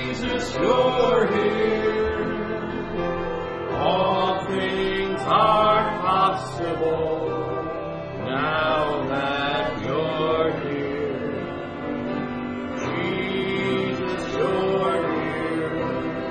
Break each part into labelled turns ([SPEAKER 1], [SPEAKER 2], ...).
[SPEAKER 1] Jesus, you're here. All things are possible now that you're here. Jesus, you're here.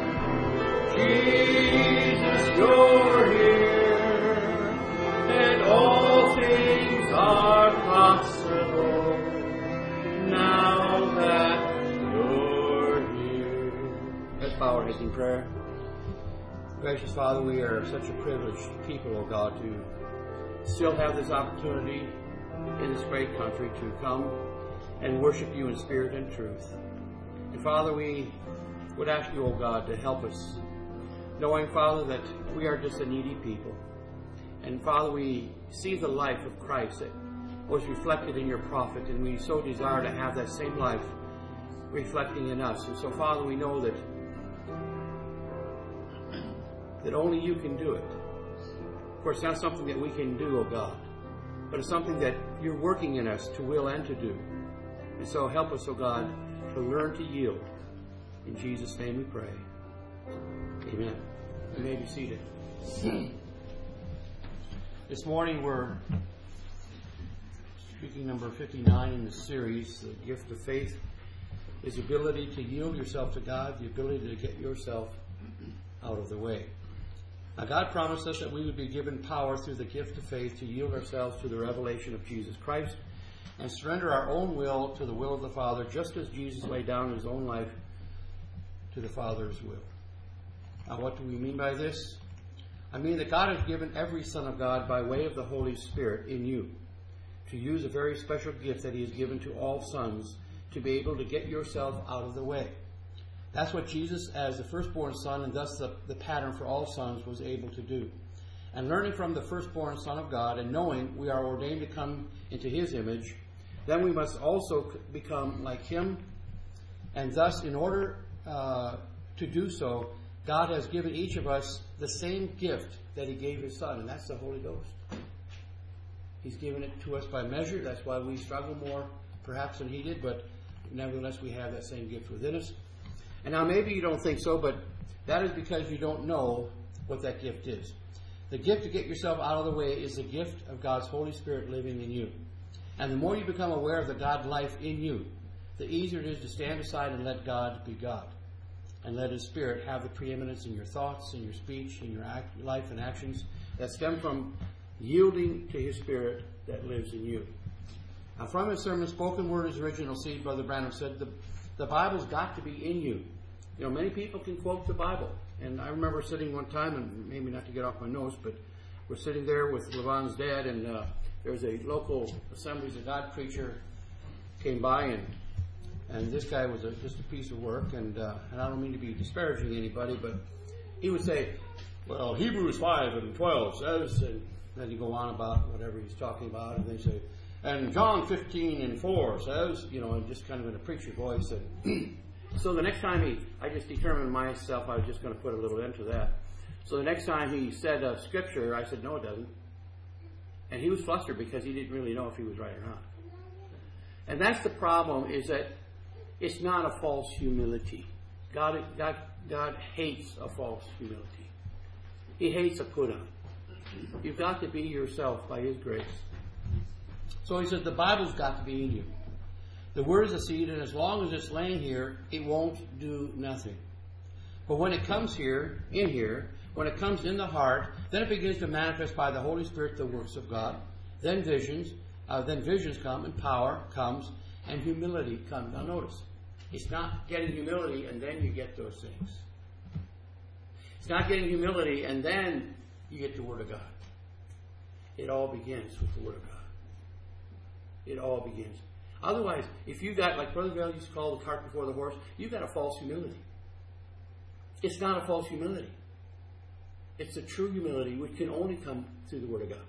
[SPEAKER 1] Jesus, you're here. And all things are possible now that you're here. Let's bow our heads in prayer. Gracious Father, we are such a privileged people, O God, to still have this opportunity in this great country to come and worship you in spirit and truth. And Father, we would ask you, O God, to help us, knowing, Father, that we are just a needy people. And Father, we see the life of Christ that was reflected in your prophet, and we so desire to have that same life reflecting in us. And so, Father, we know that only you can do it. Of course, it's not something that we can do, O God, but it's something that you're working in us to will and to do. And so help us, O God, to learn to yield. In Jesus' name we pray. Amen. You may be seated. This morning we're speaking number 59 in the series, The Gift of Faith, is the ability to yield yourself to God, the ability to get yourself out of the way. Now, God promised us that we would be given power through the gift of faith to yield ourselves to the revelation of Jesus Christ and surrender our own will to the will of the Father, just as Jesus laid down his own life to the Father's will. Now, what do we mean by this? I mean that God has given every son of God by way of the Holy Spirit in you to use a very special gift that he has given to all sons to be able to get yourself out of the way. That's what Jesus, as the firstborn son, and thus the pattern for all sons, was able to do. And learning from the firstborn Son of God and knowing we are ordained to come into his image, then we must also become like him. And thus, in order to do so, God has given each of us the same gift that he gave his Son, and that's the Holy Ghost. He's given it to us by measure. That's why we struggle more, perhaps, than he did, but nevertheless, we have that same gift within us. And now maybe you don't think so, but that is because you don't know what that gift is. The gift to get yourself out of the way is the gift of God's Holy Spirit living in you. And the more you become aware of the God life in you, the easier it is to stand aside and let God be God. And let his Spirit have the preeminence in your thoughts, in your speech, in your life and actions that stem from yielding to his Spirit that lives in you. Now, from his sermon, Spoken Word is Original Seed, Brother Branham said, the Bible's got to be in you. You know, many people can quote the Bible. And I remember sitting one time, and maybe not to get off my nose, but we're sitting there with Levon's dad, and there's a local Assemblies of God preacher came by, and this guy was just a piece of work, and I don't mean to be disparaging anybody, but he would say, well, Hebrews 5 and 12 says, and then he'd go on about whatever he's talking about, and they say, and John 15 and 4 says, you know, and just kind of in a preacher voice. And so the next time I just determined myself I was just going to put a little end to that. So the next time he said scripture, I said, no, it doesn't. And he was flustered because he didn't really know if he was right or not. And that's the problem, is that it's not a false humility. God hates a false humility. He hates a put on. You've got to be yourself by his grace. So he said, the Bible's got to be in you. The Word is a seed, and as long as it's laying here, it won't do nothing. But when it comes here, when it comes in the heart, then it begins to manifest by the Holy Spirit the works of God. Then visions come, and power comes, and humility comes. Now notice, it's not getting humility and then you get those things. It's not getting humility and then you get the Word of God. It all begins with the Word of God. It all begins. Otherwise, if you got, like Brother Bell used to call the cart before the horse, you've got a false humility. It's not a false humility. It's a true humility which can only come through the Word of God.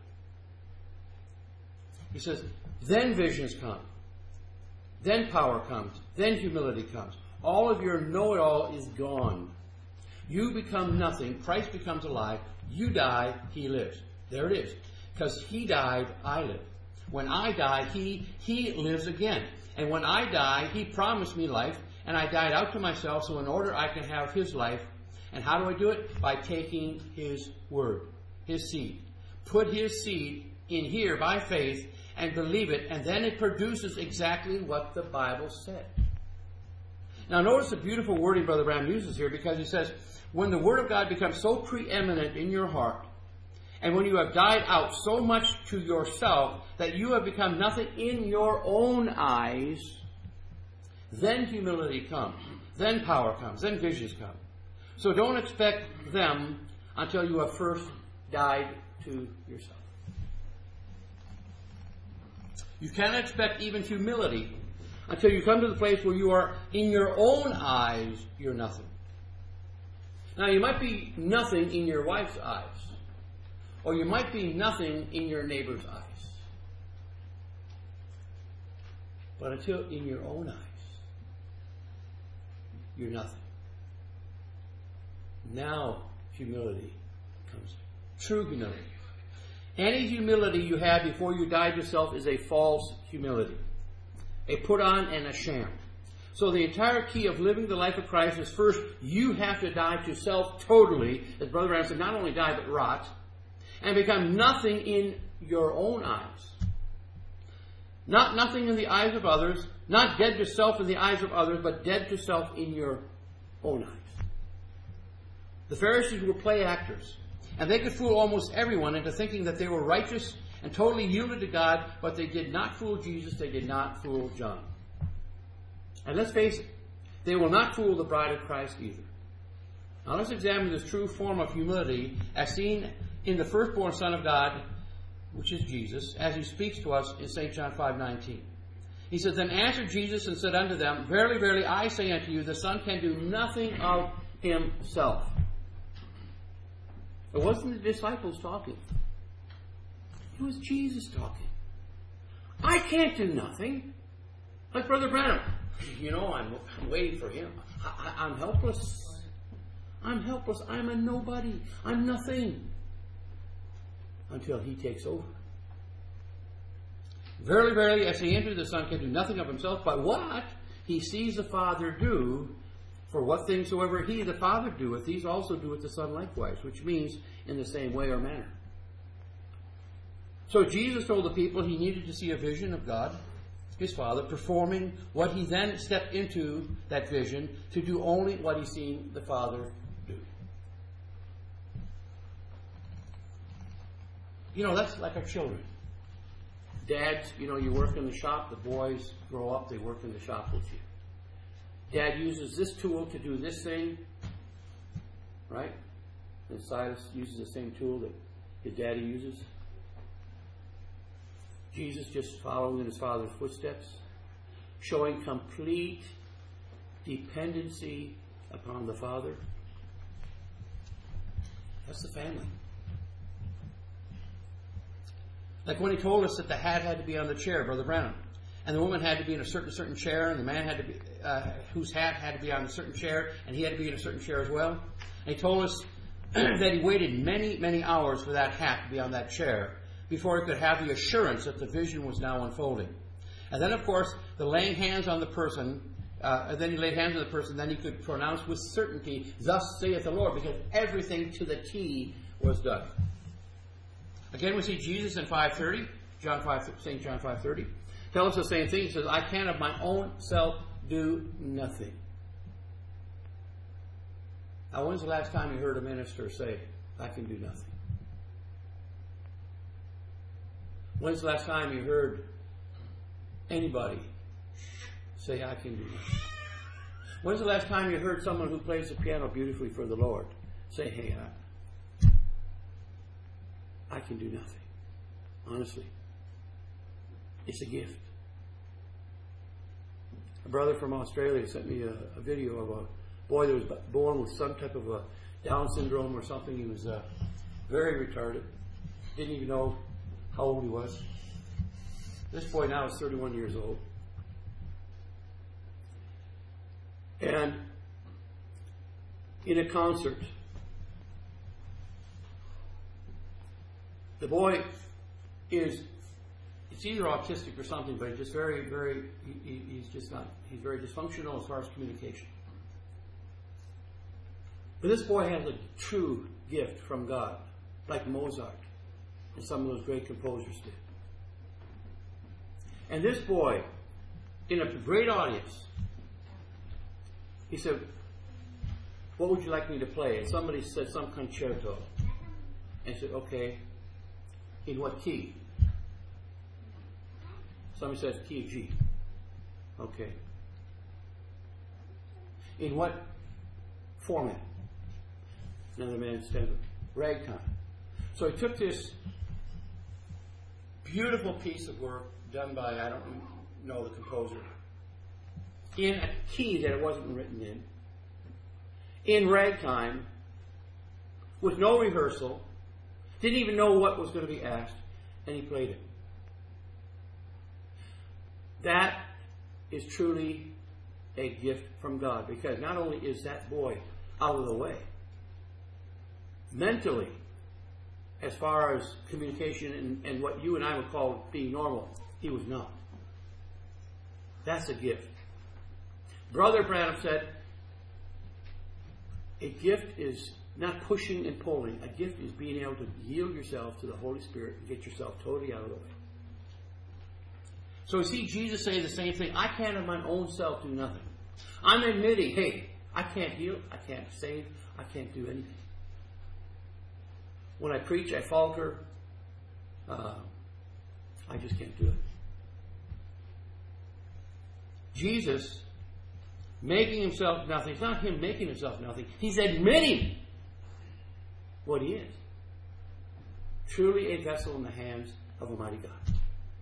[SPEAKER 1] He says, then visions come. Then power comes. Then humility comes. All of your know-it-all is gone. You become nothing. Christ becomes alive. You die. He lives. There it is. Because he died, I live. When I die, he lives again. And when I die, he promised me life. and I died out to myself so in order I can have His life. And how do I do it? By taking His word, His seed. Put His seed in here by faith and believe it, and then it produces exactly what the Bible said. Now notice the beautiful wording Brother Branham uses here, because he says, when the Word of God becomes so preeminent in your heart, and when you have died out so much to yourself that you have become nothing in your own eyes, then humility comes, then power comes, then visions come. So don't expect them until you have first died to yourself. You cannot expect even humility until you come to the place where you are, in your own eyes, you're nothing. Now, you might be nothing in your wife's eyes, or you might be nothing in your neighbor's eyes. But until in your own eyes, you're nothing. Now, humility comes. True humility. Any humility you had before you died yourself is a false humility. A put on and a sham. So the entire key of living the life of Christ is first, you have to die to self totally, as Brother Branham said, not only die but rot, and become nothing in your own eyes. Not nothing in the eyes of others, not dead to self in the eyes of others, but dead to self in your own eyes. The Pharisees were play actors, and they could fool almost everyone into thinking that they were righteous and totally yielded to God, but they did not fool Jesus, they did not fool John. And let's face it, they will not fool the bride of Christ either. Now let's examine this true form of humility as seen in the firstborn Son of God, which is Jesus, as He speaks to us in St. John 5:19. He says, Then answered Jesus and said unto them, Verily, verily, I say unto you, the Son can do nothing of Himself. It wasn't the disciples talking. It was Jesus talking. I can't do nothing. Like Brother Branham. I'm waiting for Him. I'm helpless. I'm helpless. I'm a nobody. I'm nothing. Until He takes over. Verily, verily, as He entered, the Son can do nothing of Himself, but what He sees the Father do, for what things soever He, the Father, doeth, these also doeth the Son likewise, which means in the same way or manner. So Jesus told the people He needed to see a vision of God, His Father, performing what He then stepped into that vision to do only what He seen the Father do. That's like our children. Dads, you work in the shop, the boys grow up, they work in the shop with you. Dad uses this tool to do this thing, right? And Silas uses the same tool that his daddy uses. Jesus just following in His Father's footsteps, showing complete dependency upon the Father. That's the family. Like when He told us that the hat had to be on the chair, Brother Branham, and the woman had to be in a certain chair, and the man had to be whose hat had to be on a certain chair, and he had to be in a certain chair as well. And He told us that He waited many, many hours for that hat to be on that chair before He could have the assurance that the vision was now unfolding. And then, of course, the laying hands on the person, then He laid hands on the person, then He could pronounce with certainty, Thus saith the Lord, because everything to the T was done. Again, we see Jesus in 5:30, St. John 5:30, tell us the same thing. He says, I can of my own self do nothing. Now, when's the last time you heard a minister say, I can do nothing? When's the last time you heard anybody say, I can do nothing? When's the last time you heard someone who plays the piano beautifully for the Lord say, hey, I can do nothing? Honestly. It's a gift. A brother from Australia sent me a video of a boy that was born with some type of a Down syndrome or something. He was very retarded. Didn't even know how old he was. This boy now is 31 years old. And in a concert, the boy it's it's either autistic or something, but he's just he's very dysfunctional as far as communication. But this boy has a true gift from God, like Mozart and some of those great composers did. And this boy, in a great audience, he said, what would you like me to play? And somebody said some concerto. And he said, okay, in what key? Somebody says key of G. Okay. In what format? Another man said ragtime. So he took this beautiful piece of work done by, I don't know the composer, in a key that it wasn't written in ragtime, with no rehearsal, didn't even know what was going to be asked, and he played it. That is truly a gift from God, because not only is that boy out of the way, mentally, as far as communication and what you and I would call being normal, he was not. That's a gift. Brother Branham said, a gift is not pushing and pulling. A gift is being able to yield yourself to the Holy Spirit and get yourself totally out of the way. So we see Jesus say the same thing. I can't of my own self do nothing. I'm admitting, hey, I can't heal, I can't save, I can't do anything. When I preach, I falter. I just can't do it. Jesus making himself nothing. It's not him making himself nothing. He's admitting what he is. Truly a vessel in the hands of Almighty God.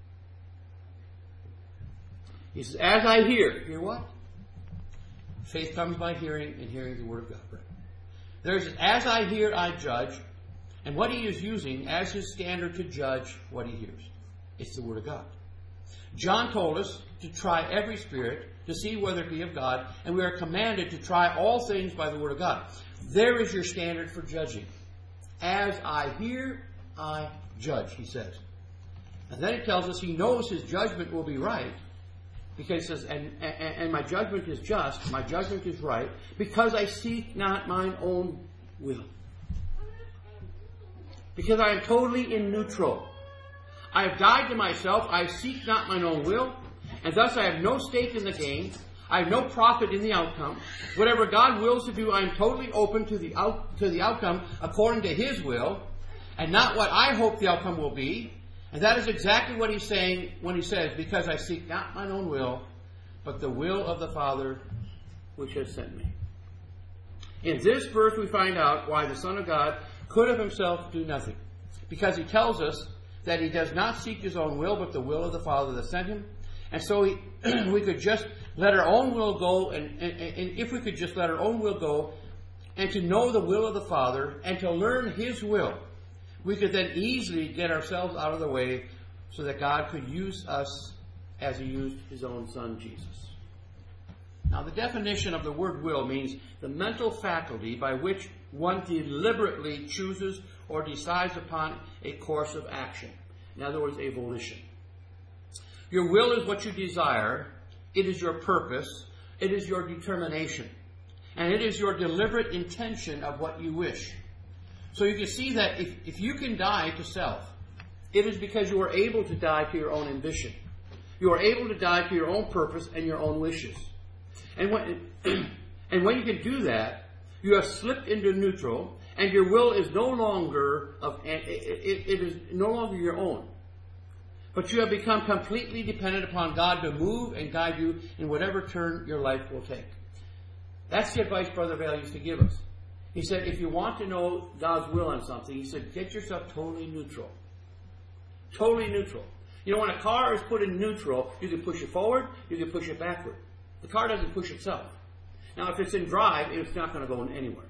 [SPEAKER 1] He says, as I hear what? Faith comes by hearing, and hearing the Word of God. Right? There's, as I hear, I judge. And what he is using as his standard to judge what he hears. It's the Word of God. John told us to try every spirit to see whether it be of God, and we are commanded to try all things by the Word of God. There is your standard for judging. As I hear, I judge, he says. And then he tells us he knows his judgment will be right, because he says, and my judgment is just, my judgment is right, because I seek not mine own will. Because I am totally in neutral. I have died to myself. I seek not mine own will. And thus I have no stake in the game. I have no profit in the outcome. Whatever God wills to do, I am totally open to the outcome according to His will, and not what I hope the outcome will be. And that is exactly what He's saying when He says, because I seek not mine own will, but the will of the Father which has sent me. In this verse we find out why the Son of God could of himself do nothing. Because he tells us that he does not seek his own will, but the will of the Father that sent him. And so we could just let our own will go, and if we could just let our own will go, and to know the will of the Father, and to learn his will, we could then easily get ourselves out of the way so that God could use us as he used his own Son, Jesus. Now, the definition of the word will means the mental faculty by which one deliberately chooses or decides upon a course of action. In other words, a volition. Your will is what you desire. It is your purpose. It is your determination. And it is your deliberate intention of what you wish. So you can see that if you can die to self, it is because you are able to die to your own ambition. You are able to die to your own purpose and your own wishes. And when you can do that, you have slipped into neutral, and your will is no longer it is no longer your own. But you have become completely dependent upon God to move and guide you in whatever turn your life will take. That's the advice Brother Vail used to give us. He said, if you want to know God's will on something, he said, get yourself totally neutral. Totally neutral. You know, when a car is put in neutral, you can push it forward, you can push it backward. The car doesn't push itself. Now, if it's in drive, it's not going to go anywhere.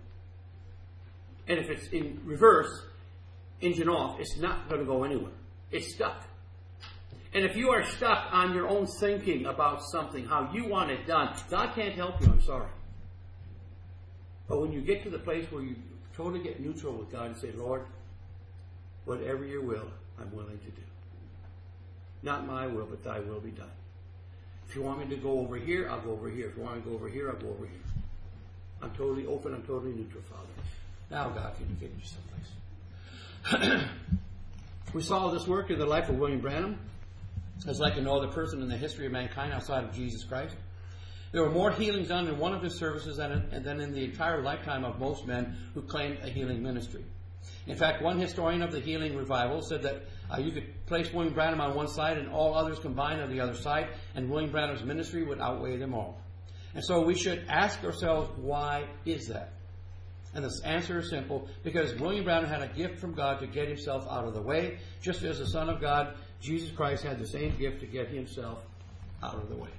[SPEAKER 1] And if it's in reverse, engine off, it's not going to go anywhere. It's stuck. And if you are stuck on your own thinking about something, how you want it done, God can't help you, I'm sorry. But when you get to the place where you totally get neutral with God and say, Lord, whatever your will, I'm willing to do. Not my will, but thy will be done. If you want me to go over here, I'll go over here. If you want me to go over here, I'll go over here. I'm totally open. I'm totally neutral, Father. Now, God, can you get me someplace? We saw this work in the life of William Branham. As like no other person in the history of mankind outside of Jesus Christ. There were more healings done in one of his services than in the entire lifetime of most men who claimed a healing ministry. In fact, one historian of the healing revival said that you could place William Branham on one side and all others combined on the other side, and William Branham's ministry would outweigh them all. And so we should ask ourselves, why is that? And the answer is simple, because William Branham had a gift from God to get himself out of the way, just as the Son of God, Jesus Christ, had the same gift to get himself out of the way.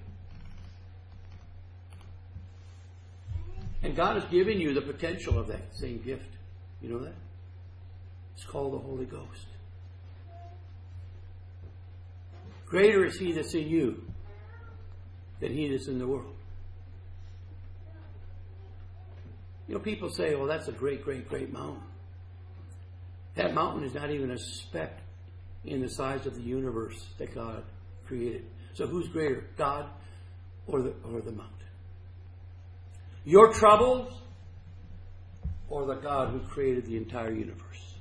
[SPEAKER 1] And God has given you the potential of that same gift. You know that? It's called the Holy Ghost. Greater is He that's in you than he that's in the world. You know, people say, well, that's a great, great, great mountain. That mountain is not even a speck in the size of the universe that God created. So who's greater, God or the mountain? Your troubles or the God who created the entire universe?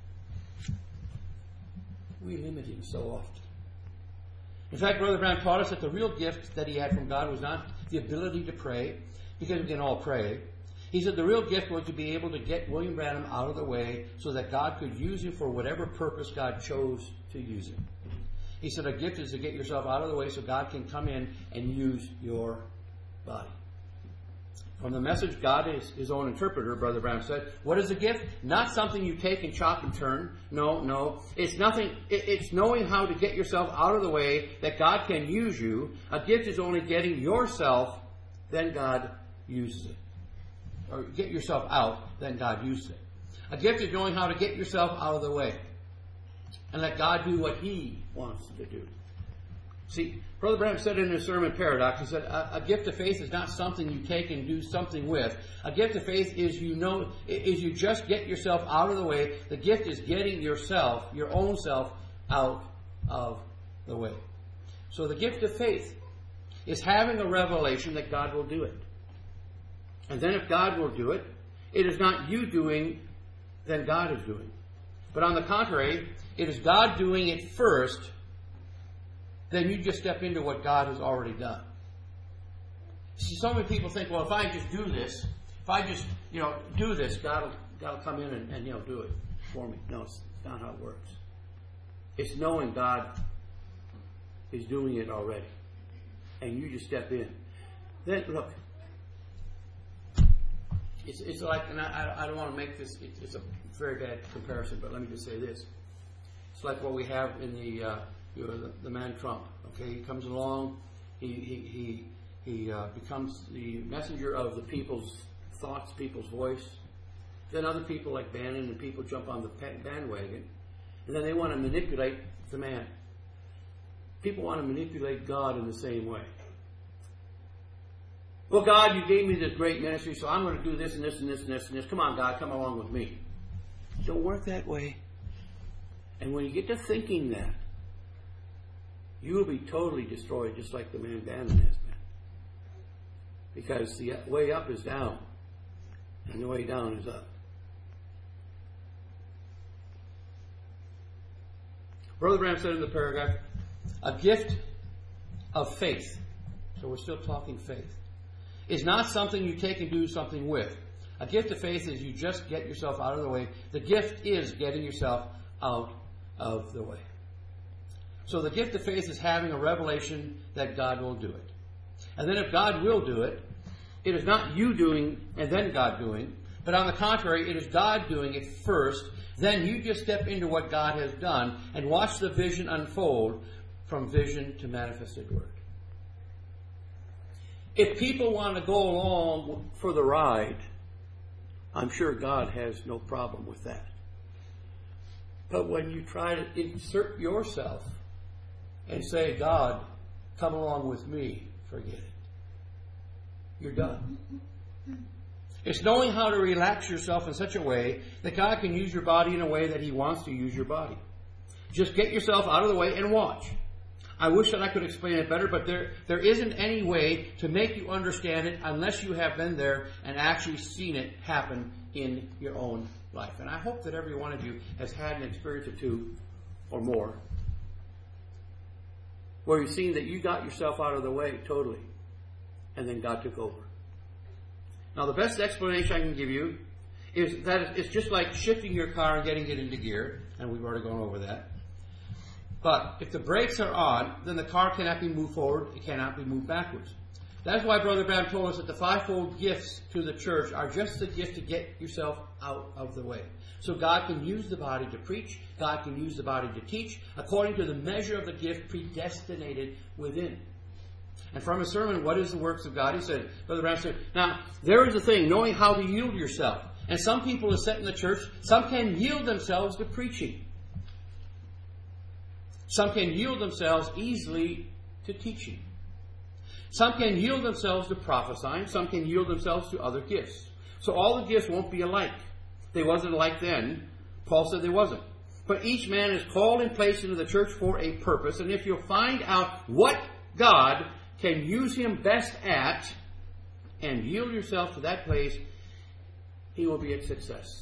[SPEAKER 1] We limit Him so often. In fact, Brother Brown taught us that the real gift that he had from God was not the ability to pray, because we can all pray. He said the real gift was to be able to get William Branham out of the way so that God could use him for whatever purpose God chose to use him. He said a gift is to get yourself out of the way so God can come in and use your body. From the message, God is His own interpreter, Brother Branham said. What is a gift? Not something you take and chop and turn. No. It's nothing. It's knowing how to get yourself out of the way that God can use you. A gift is only getting yourself, then God uses it. Or get yourself out, then God uses it. A gift is knowing how to get yourself out of the way and let God do what He wants to do. See, Brother Branham said in his sermon Paradox, he said, a gift of faith is not something you take and do something with. A gift of faith is you just get yourself out of the way. The gift is getting yourself, your own self, out of the way. So the gift of faith is having a revelation that God will do it. And then if God will do it, it is not you doing, then God is doing. But on the contrary, it is God doing it first, then you just step into what God has already done. See, so many people think, well, if I just do this, if I just, do this, God will come in and do it for me. No, it's not how it works. It's knowing God is doing it already. And you just step in. Then, look, it's like, and I don't want to make this, it's a very bad comparison, but let me just say this. It's like what we have in the man Trump. Okay, he comes along, he becomes the messenger of the people's thoughts, people's voice. Then other people like Bannon and people jump on the bandwagon, and then they want to manipulate the man. People want to manipulate God in the same way. Well, God, you gave me this great ministry, so I'm going to do this and this and this and this and this. Come on, God, come along with me. Don't work that way. And when you get to thinking that, you will be totally destroyed, just like the man Bannon has been. Because the way up is down, and the way down is up. Brother Branham said in the paragraph, a gift of faith, so we're still talking faith, is not something you take and do something with. A gift of faith is you just get yourself out of the way. The gift is getting yourself out of the way. So the gift of faith is having a revelation that God will do it. And then if God will do it, it is not you doing and then God doing, but on the contrary, it is God doing it first. Then you just step into what God has done and watch the vision unfold from vision to manifested word. If people want to go along for the ride, I'm sure God has no problem with that. But when you try to insert yourself and say, God, come along with me, forget it. You're done. It's knowing how to relax yourself in such a way that God can use your body in a way that He wants to use your body. Just get yourself out of the way and watch. I wish that I could explain it better, but there isn't any way to make you understand it unless you have been there and actually seen it happen in your own life. And I hope that every one of you has had an experience or two or more where you've seen that you got yourself out of the way totally and then God took over. Now, the best explanation I can give you is that it's just like shifting your car and getting it into gear, and we've already gone over that. But if the brakes are on, then the car cannot be moved forward, it cannot be moved backwards. That's why Brother Branham told us that the fivefold gifts to the church are just the gift to get yourself out of the way. So God can use the body to preach, God can use the body to teach, according to the measure of the gift predestinated within. And from his sermon, what is the works of God? He said, Brother Branham said, now, there is a thing, knowing how to yield yourself. And some people are set in the church, some can yield themselves to preaching. Some can yield themselves easily to teaching. Some can yield themselves to prophesying. Some can yield themselves to other gifts. So all the gifts won't be alike. They wasn't alike then. Paul said they wasn't. But each man is called and placed into the church for a purpose. And if you'll find out what God can use him best at and yield yourself to that place, he will be a success.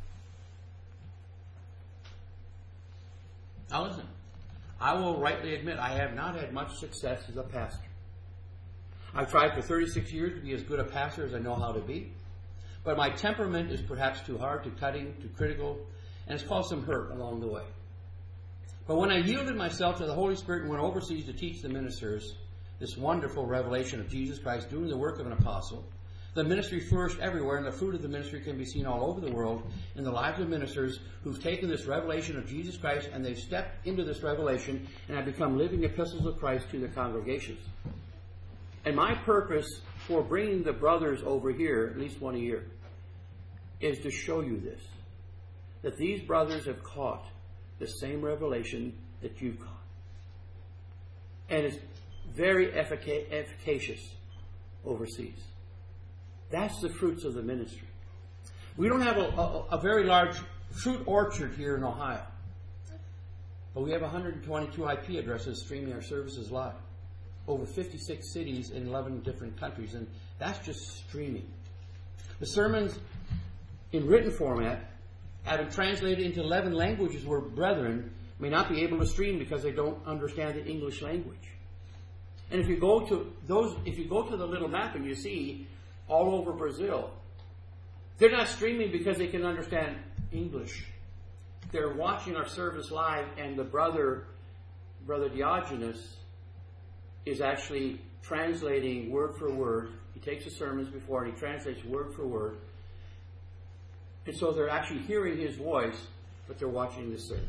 [SPEAKER 1] Now listen, I will rightly admit I have not had much success as a pastor. I've tried for 36 years to be as good a pastor as I know how to be. But my temperament is perhaps too hard, too cutting, too critical, and it's caused some hurt along the way. But when I yielded myself to the Holy Spirit and went overseas to teach the ministers this wonderful revelation of Jesus Christ doing the work of an apostle, the ministry flourished everywhere, and the fruit of the ministry can be seen all over the world in the lives of ministers who've taken this revelation of Jesus Christ and they've stepped into this revelation and have become living epistles of Christ to their congregations. And my purpose for bringing the brothers over here, at least one a year, is to show you this. That these brothers have caught the same revelation that you've caught. And it's very efficacious overseas. That's the fruits of the ministry. We don't have a very large fruit orchard here in Ohio. But we have 122 IP addresses streaming our services live. Over 56 cities in 11 different countries. And that's just streaming. The sermons in written format have been translated into 11 languages where brethren may not be able to stream because they don't understand the English language. And if you go to the little map and you see all over Brazil, they're not streaming because they can understand English. They're watching our service live, and the brother Diogenes is actually translating word for word. He takes the sermons before and he translates word for word. And so they're actually hearing his voice, but they're watching the service.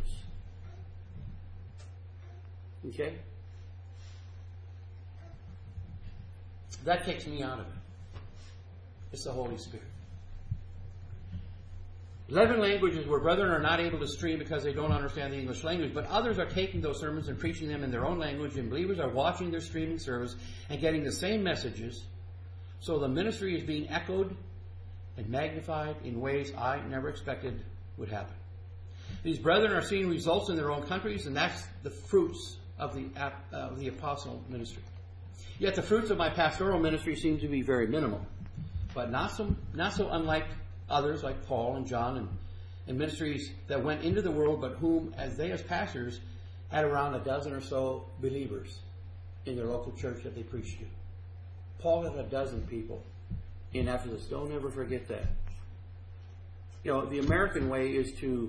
[SPEAKER 1] Okay? That takes me out of it. It's the Holy Spirit. 11 languages where brethren are not able to stream because they don't understand the English language, but others are taking those sermons and preaching them in their own language, and believers are watching their streaming service and getting the same messages. So the ministry is being echoed and magnified in ways I never expected would happen. These brethren are seeing results in their own countries, and that's the fruits of the apostle ministry. Yet the fruits of my pastoral ministry seem to be very minimal, but not so unlike others like Paul and John and ministries that went into the world, but whom, as pastors, had around a dozen or so believers in their local church that they preached to. Paul had a dozen people in Ephesus. Don't ever forget that. You know, the American way is to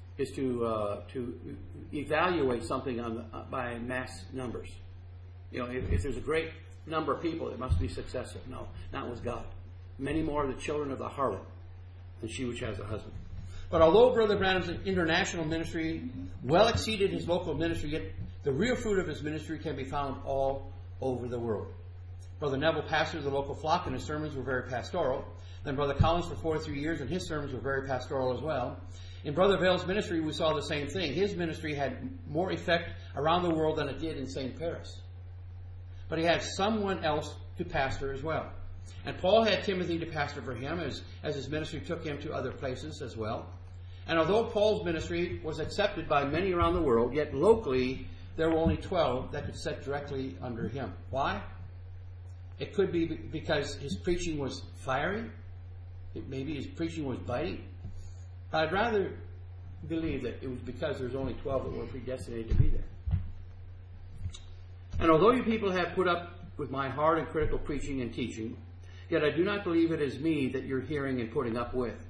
[SPEAKER 1] evaluate something by mass numbers. You know, if there's a great number of people, it must be successful. No, not with God. Many more are the children of the harlot than she which has a husband. But although Brother Branham's international ministry well exceeded his local ministry, yet the real fruit of his ministry can be found all over the world. Brother Neville pastored the local flock, and his sermons were very pastoral. Then Brother Collins for 43 years, and his sermons were very pastoral as well. In Brother Vale's ministry, we saw the same thing. His ministry had more effect around the world than it did in St. Paris. But he had someone else to pastor as well. And Paul had Timothy to pastor for him as his ministry took him to other places as well. And although Paul's ministry was accepted by many around the world, yet locally there were only 12 that could sit directly under him. Why? It could be because his preaching was fiery. Maybe his preaching was biting. I'd rather believe that it was because there's only 12 that were predestinated to be there. And although you people have put up with my hard and critical preaching and teaching, yet I do not believe it is me that you're hearing and putting up with.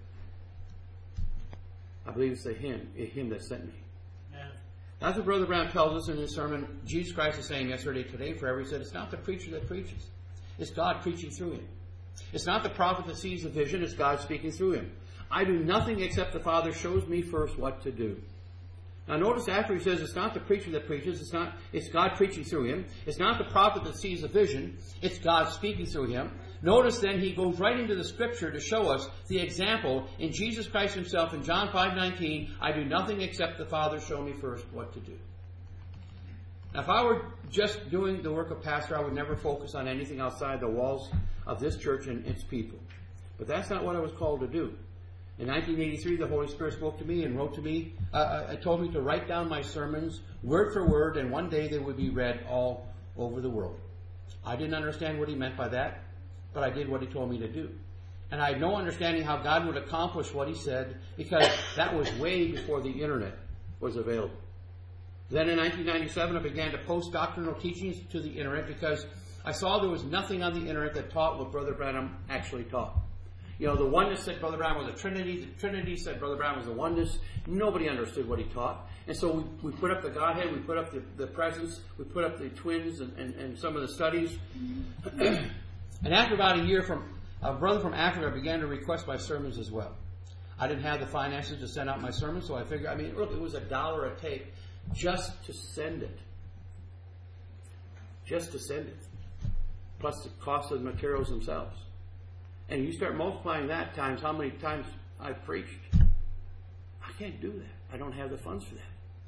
[SPEAKER 1] I believe it's him that sent me. Yeah. That's what Brother Branham tells us in his sermon. Jesus Christ is saying yesterday, today, forever. He said, it's not the preacher that preaches. It's God preaching through him. It's not the prophet that sees the vision. It's God speaking through him. I do nothing except the Father shows me first what to do. Now notice after he says it's not the preacher that preaches, it's God preaching through him. It's not the prophet that sees the vision, it's God speaking through him. Notice then he goes right into the scripture to show us the example in Jesus Christ himself in John 5:19, I do nothing except the Father show me first what to do. Now if I were just doing the work of pastor, I would never focus on anything outside the walls of this church and its people. But that's not what I was called to do. In 1983, the Holy Spirit spoke to me and wrote to me, told me to write down my sermons word for word, and one day they would be read all over the world. I didn't understand what he meant by that, but I did what he told me to do. And I had no understanding how God would accomplish what he said, because that was way before the internet was available. Then in 1997, I began to post doctrinal teachings to the internet because I saw there was nothing on the internet that taught what Brother Branham actually taught. You know, the oneness said Brother Branham was a Trinity. The Trinity said Brother Branham was a oneness. Nobody understood what he taught. And so we put up the Godhead, we put up the presence, we put up the twins and some of the studies. And after about a year, a brother from Africa began to request my sermons as well. I didn't have the finances to send out my sermons, so I figured, look, it was $1 a tape just to send it. Just to send it. Plus the cost of the materials themselves. And you start multiplying that times how many times I've preached. I can't do that. I don't have the funds for that.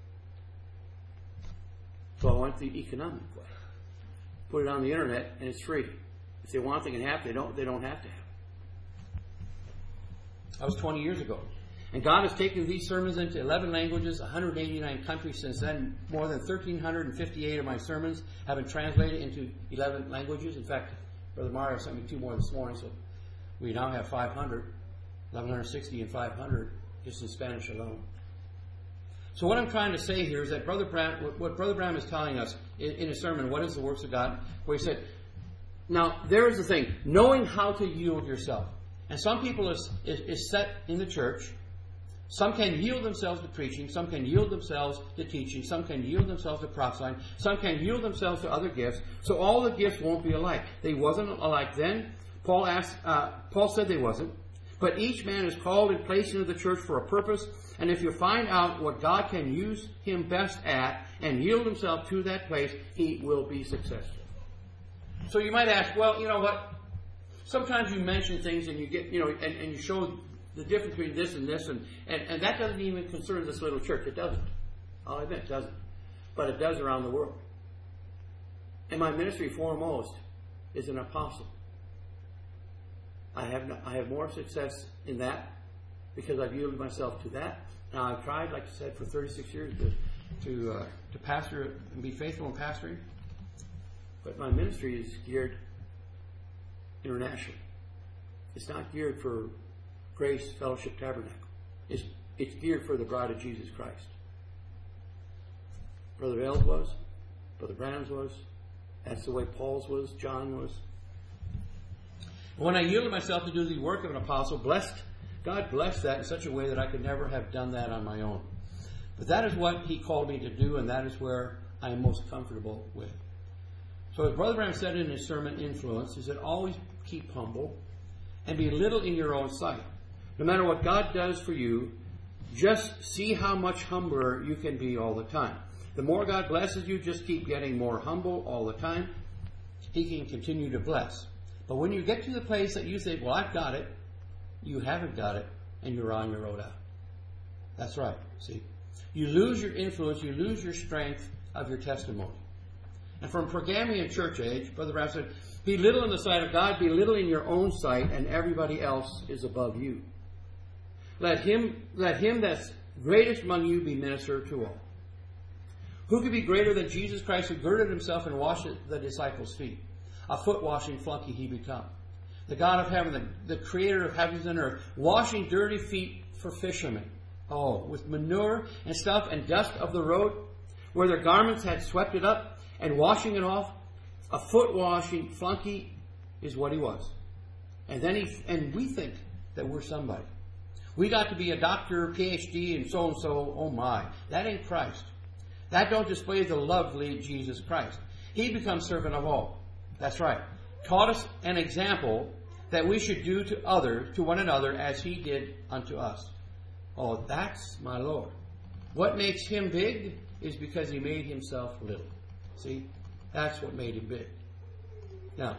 [SPEAKER 1] So I went the economic way. Put it on the internet and it's free. If they want, they can have it. They don't have to have it. That was 20 years ago. And God has taken these sermons into 11 languages, 189 countries since then. More than 1,358 of my sermons have been translated into 11 languages. In fact, Brother Mario sent me 2 more this morning, so we now have 500, 1,160 and 500 just in Spanish alone. So what I'm trying to say here is that what Brother Branham is telling us in his sermon, What is the Works of God? Where he said, now there is the thing, knowing how to yield yourself. And some people is set in the church. Some can yield themselves to preaching. Some can yield themselves to teaching. Some can yield themselves to prophesying. Some can yield themselves to other gifts. So all the gifts won't be alike. They wasn't alike then. Paul said they wasn't. But each man is called and placed into the church for a purpose. And if you find out what God can use him best at and yield himself to that place, he will be successful. So you might ask, well, you know what? Sometimes you mention things and you get, and you show the difference between this and this, and that doesn't even concern this little church. It doesn't. I'll admit it doesn't. But it does around the world. And my ministry foremost is an apostle. I have more success in that because I've yielded myself to that. Now I've tried, like I said, for 36 years to pastor and be faithful in pastoring. But my ministry is geared internationally. It's not geared for Grace Fellowship Tabernacle. It's geared for the bride of Jesus Christ. Brother Vales was, Brother Branham's was. That's the way Paul's was, John was. When I yielded myself to do the work of an apostle, God blessed that in such a way that I could never have done that on my own. But that is what he called me to do, and that is where I am most comfortable with. So as Brother Branham said in his sermon, Influence, he said, always keep humble and be little in your own sight. No matter what God does for you, just see how much humbler you can be all the time. The more God blesses you, just keep getting more humble all the time. He can continue to bless. But when you get to the place that you say, well, I've got it, you haven't got it, and you're on your road out. That's right, see. You lose your influence, you lose your strength of your testimony. And from Pergamian church age, Brother Branham said, be little in the sight of God, be little in your own sight, and everybody else is above you. Let him that's greatest among you be minister to all. Who could be greater than Jesus Christ, who girded himself and washed the disciples' feet? A foot-washing flunky he become. The God of heaven, the creator of heavens and earth, washing dirty feet for fishermen. Oh, with manure and stuff and dust of the road, where their garments had swept it up, and washing it off. A foot-washing flunky is what he was. And we think that we're somebody. We got to be a doctor, PhD, and so. Oh my. That ain't Christ. That don't display the lovely Jesus Christ. He becomes servant of all. That's right. Taught us an example that we should do to one another as he did unto us. Oh, that's my Lord. What makes him big is because he made himself little. See? That's what made him big. Now,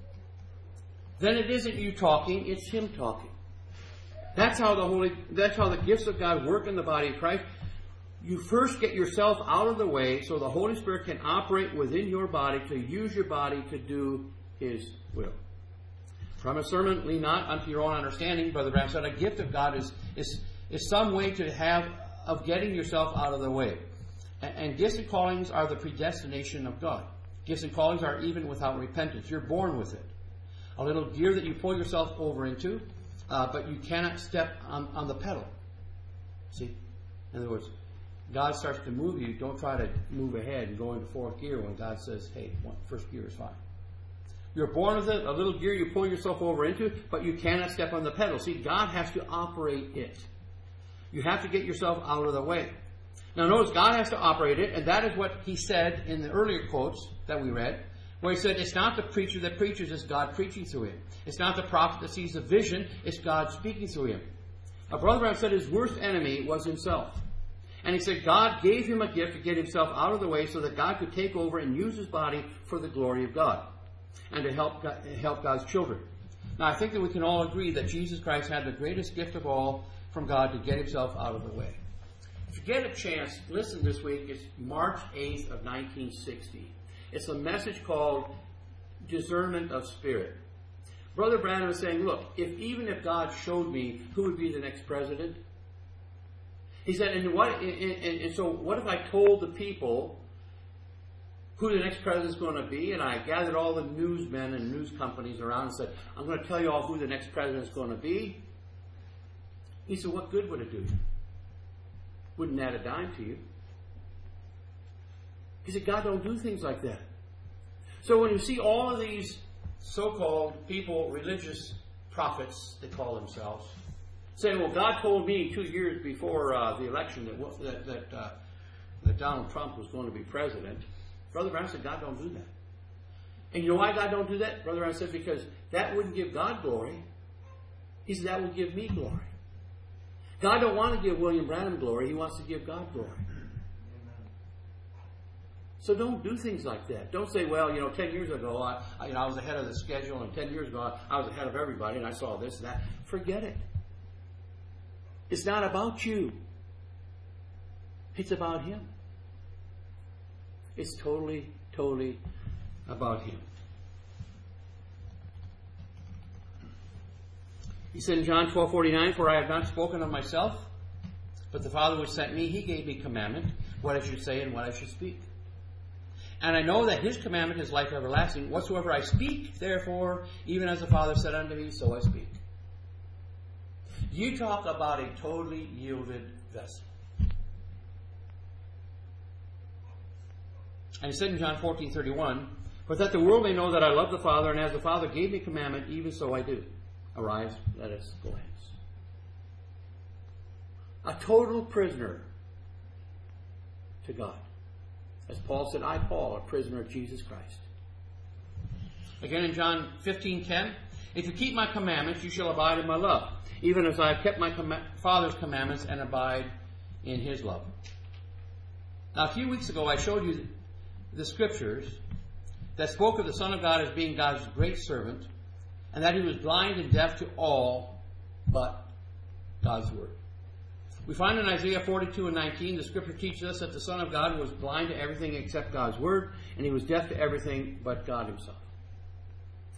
[SPEAKER 1] then it isn't you talking, it's him talking. That's how the gifts of God work in the body of Christ. You first get yourself out of the way so the Holy Spirit can operate within your body to use your body to do his will. From a sermon, lean not unto your own understanding, Brother Branham said, a gift of God is some way to have of getting yourself out of the way. And gifts and callings are the predestination of God. Gifts and callings are even without repentance. You're born with it. A little gear that you pull yourself over into, but you cannot step on the pedal. See? In other words, God starts to move you. Don't try to move ahead and go into fourth gear when God says, hey, first gear is fine. You're born with it, a little gear you pull yourself over into, but you cannot step on the pedal. See, God has to operate it. You have to get yourself out of the way. Now notice, God has to operate it, and that is what he said in the earlier quotes that we read, where he said, it's not the preacher that preaches, it's God preaching through him. It's not the prophet that sees the vision, it's God speaking through him. Brother Branham said his worst enemy was himself. And he said God gave him a gift to get himself out of the way so that God could take over and use his body for the glory of God and to help God's children. Now, I think that we can all agree that Jesus Christ had the greatest gift of all from God to get himself out of the way. If you get a chance, listen this week. It's March 8th of 1960. It's a message called Discernment of Spirit. Brother Branham is saying, look, even if God showed me who would be the next president, he said, and so what if I told the people who the next president is going to be, and I gathered all the newsmen and news companies around and said, I'm going to tell you all who the next president is going to be. He said, what good would it do you? Wouldn't add a dime to you. He said, God don't do things like that. So when you see all of these so-called people, religious prophets, they call themselves, saying, well, God told me 2 years before the election that Donald Trump was going to be president. Brother Branham said, God don't do that. And you know why God don't do that? Brother Branham said, because that wouldn't give God glory. He said, that would give me glory. God don't want to give William Branham glory. He wants to give God glory. So don't do things like that. Don't say, well, 10 years ago, I was ahead of the schedule, and 10 years ago, I was ahead of everybody, and I saw this and that. Forget it. It's not about you. It's about him. It's totally, totally about him. He said in John 12:49, for I have not spoken of myself, but the Father which sent me, he gave me commandment, what I should say and what I should speak. And I know that his commandment is life everlasting. Whatsoever I speak, therefore, even as the Father said unto me, so I speak. You talk about a totally yielded vessel. And he said in John 14:31, but that the world may know that I love the Father, and as the Father gave me commandment, even so I do. Arise, let us go hence. A total prisoner to God. As Paul said, I, Paul, a prisoner of Jesus Christ. Again in John 15:10, if you keep my commandments, you shall abide in my love, even as I have kept my Father's commandments and abide in his love. Now, a few weeks ago, I showed you the scriptures that spoke of the Son of God as being God's great servant, and that he was blind and deaf to all but God's word. We find in Isaiah 42:19, the scripture teaches us that the Son of God was blind to everything except God's word, and he was deaf to everything but God himself.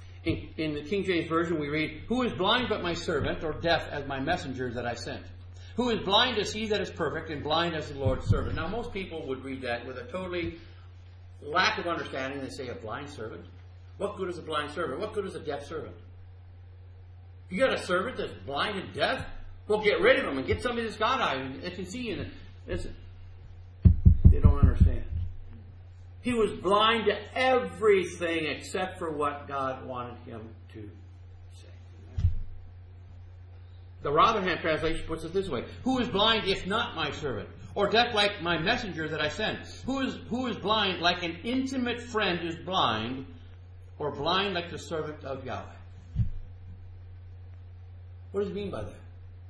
[SPEAKER 1] In the King James Version, we read, who is blind but my servant, or deaf as my messenger that I sent? Who is blind as he that is perfect, and blind as the Lord's servant. Now, most people would read that with a totally lack of understanding. They say, a blind servant? What good is a blind servant? What good is a deaf servant? You got a servant that's blind and deaf? Well, get rid of him and get somebody that's got eyes that can see. And listen, they don't understand. He was blind to everything except for what God wanted him to say. The Rotherham translation puts it this way: who is blind if not my servant? Or deaf like my messenger that I sent? Who is blind like an intimate friend is blind, or blind like the servant of Yahweh? What does he mean by that?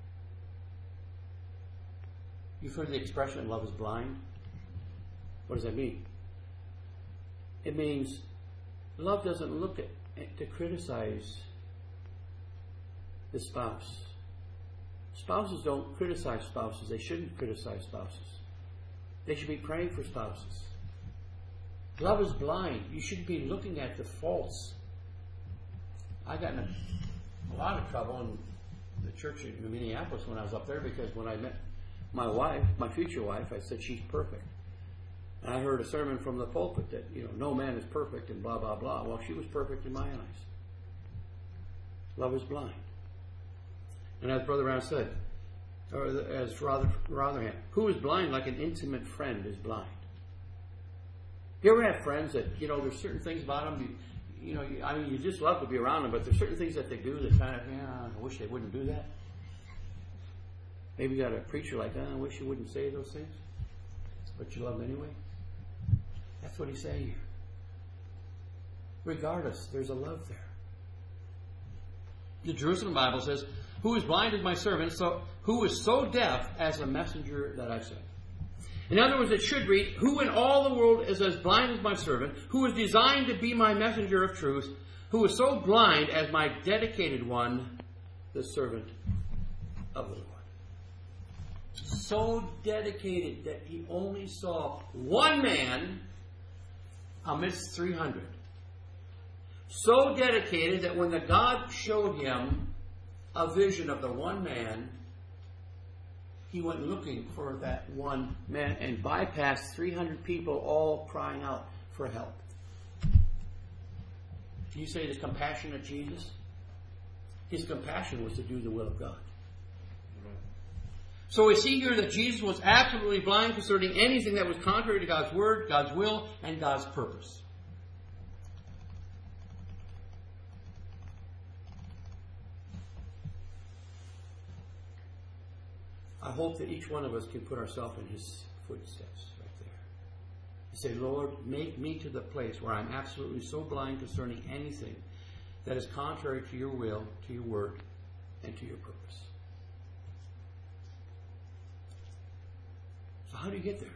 [SPEAKER 1] You've heard the expression, love is blind. What does that mean? It means love doesn't look to criticize the spouse. Spouses don't criticize spouses. They shouldn't criticize spouses. They should be praying for spouses. Love is blind. You shouldn't be looking at the faults. I got in a lot of trouble in the church in Minneapolis when I was up there, because when I met my wife, my future wife, I said she's perfect. And I heard a sermon from the pulpit that, no man is perfect and blah, blah, blah. Well, she was perfect in my eyes. Love is blind. And as Brother Brown said, or as Rotherham, who is blind like an intimate friend is blind? You ever have friends that, there's certain things about them, you just love to be around them, but there's certain things that they do that kind of, I wish they wouldn't do that. Maybe you got a preacher like, I wish you wouldn't say those things, but you love them anyway. That's what he's saying here. Regardless, there's a love there. The Jerusalem Bible says, who is blind is my servant, so who is so deaf as the messenger that I sent. In other words, it should read, who in all the world is as blind as my servant, who is designed to be my messenger of truth, who is so blind as my dedicated one, the servant of the Lord. So dedicated that he only saw one man amidst 300. So dedicated that when the God showed him a vision of the one man, he went looking for that one man and bypassed 300 people all crying out for help. Can you say the compassion of Jesus? His compassion was to do the will of God. So we see here that Jesus was absolutely blind concerning anything that was contrary to God's word, God's will, and God's purpose. I hope that each one of us can put ourselves in his footsteps right there. You say, Lord, make me to the place where I'm absolutely so blind concerning anything that is contrary to your will, to your word, and to your purpose. So how do you get there?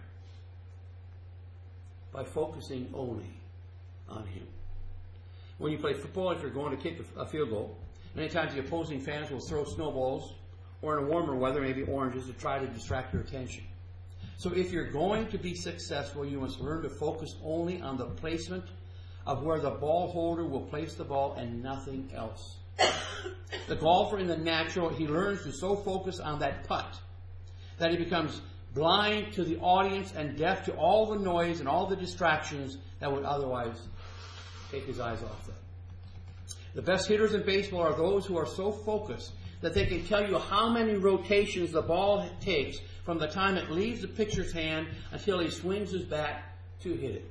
[SPEAKER 1] By focusing only on him. When you play football, if you're going to kick a field goal, many times the opposing fans will throw snowballs, or in warmer weather, maybe oranges, to try to distract your attention. So if you're going to be successful, you must learn to focus only on the placement of where the ball holder will place the ball and nothing else. The golfer in the natural, he learns to so focus on that putt that he becomes blind to the audience and deaf to all the noise and all the distractions that would otherwise take his eyes off them. The best hitters in baseball are those who are so focused that they can tell you how many rotations the ball takes from the time it leaves the pitcher's hand until he swings his bat to hit it.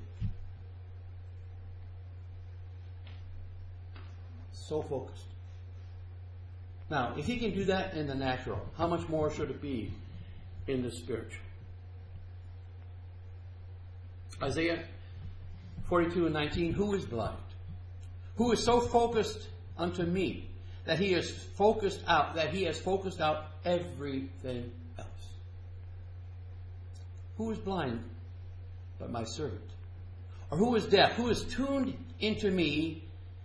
[SPEAKER 1] So focused. Now, if he can do that in the natural, how much more should it be in the spiritual? Isaiah 42:19, who is blind? Who is so focused unto me that he has focused out everything else? Who is blind but my servant? Or who is deaf? Who is tuned into me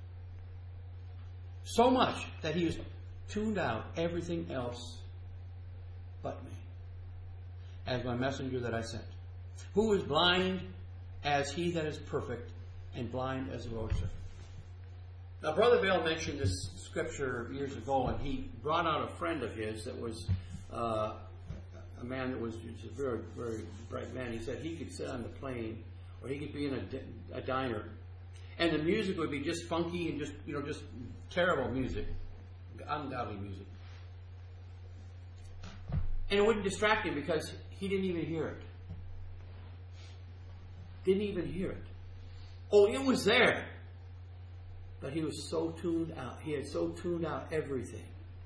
[SPEAKER 1] so much that he has tuned out everything else but me, as my messenger that I sent? Who is blind as he that is perfect, and blind as the Lord's servant? Now, Brother Vail mentioned this scripture years ago, and he brought out a friend of his that was a man that was just a very, very bright man. He said he could sit on the plane, or he could be in a diner, and the music would be just funky and just terrible music, ungodly music, and it wouldn't distract him because he didn't even hear it. Didn't even hear it. Oh, it was there, but he was so tuned out. He had so tuned out everything.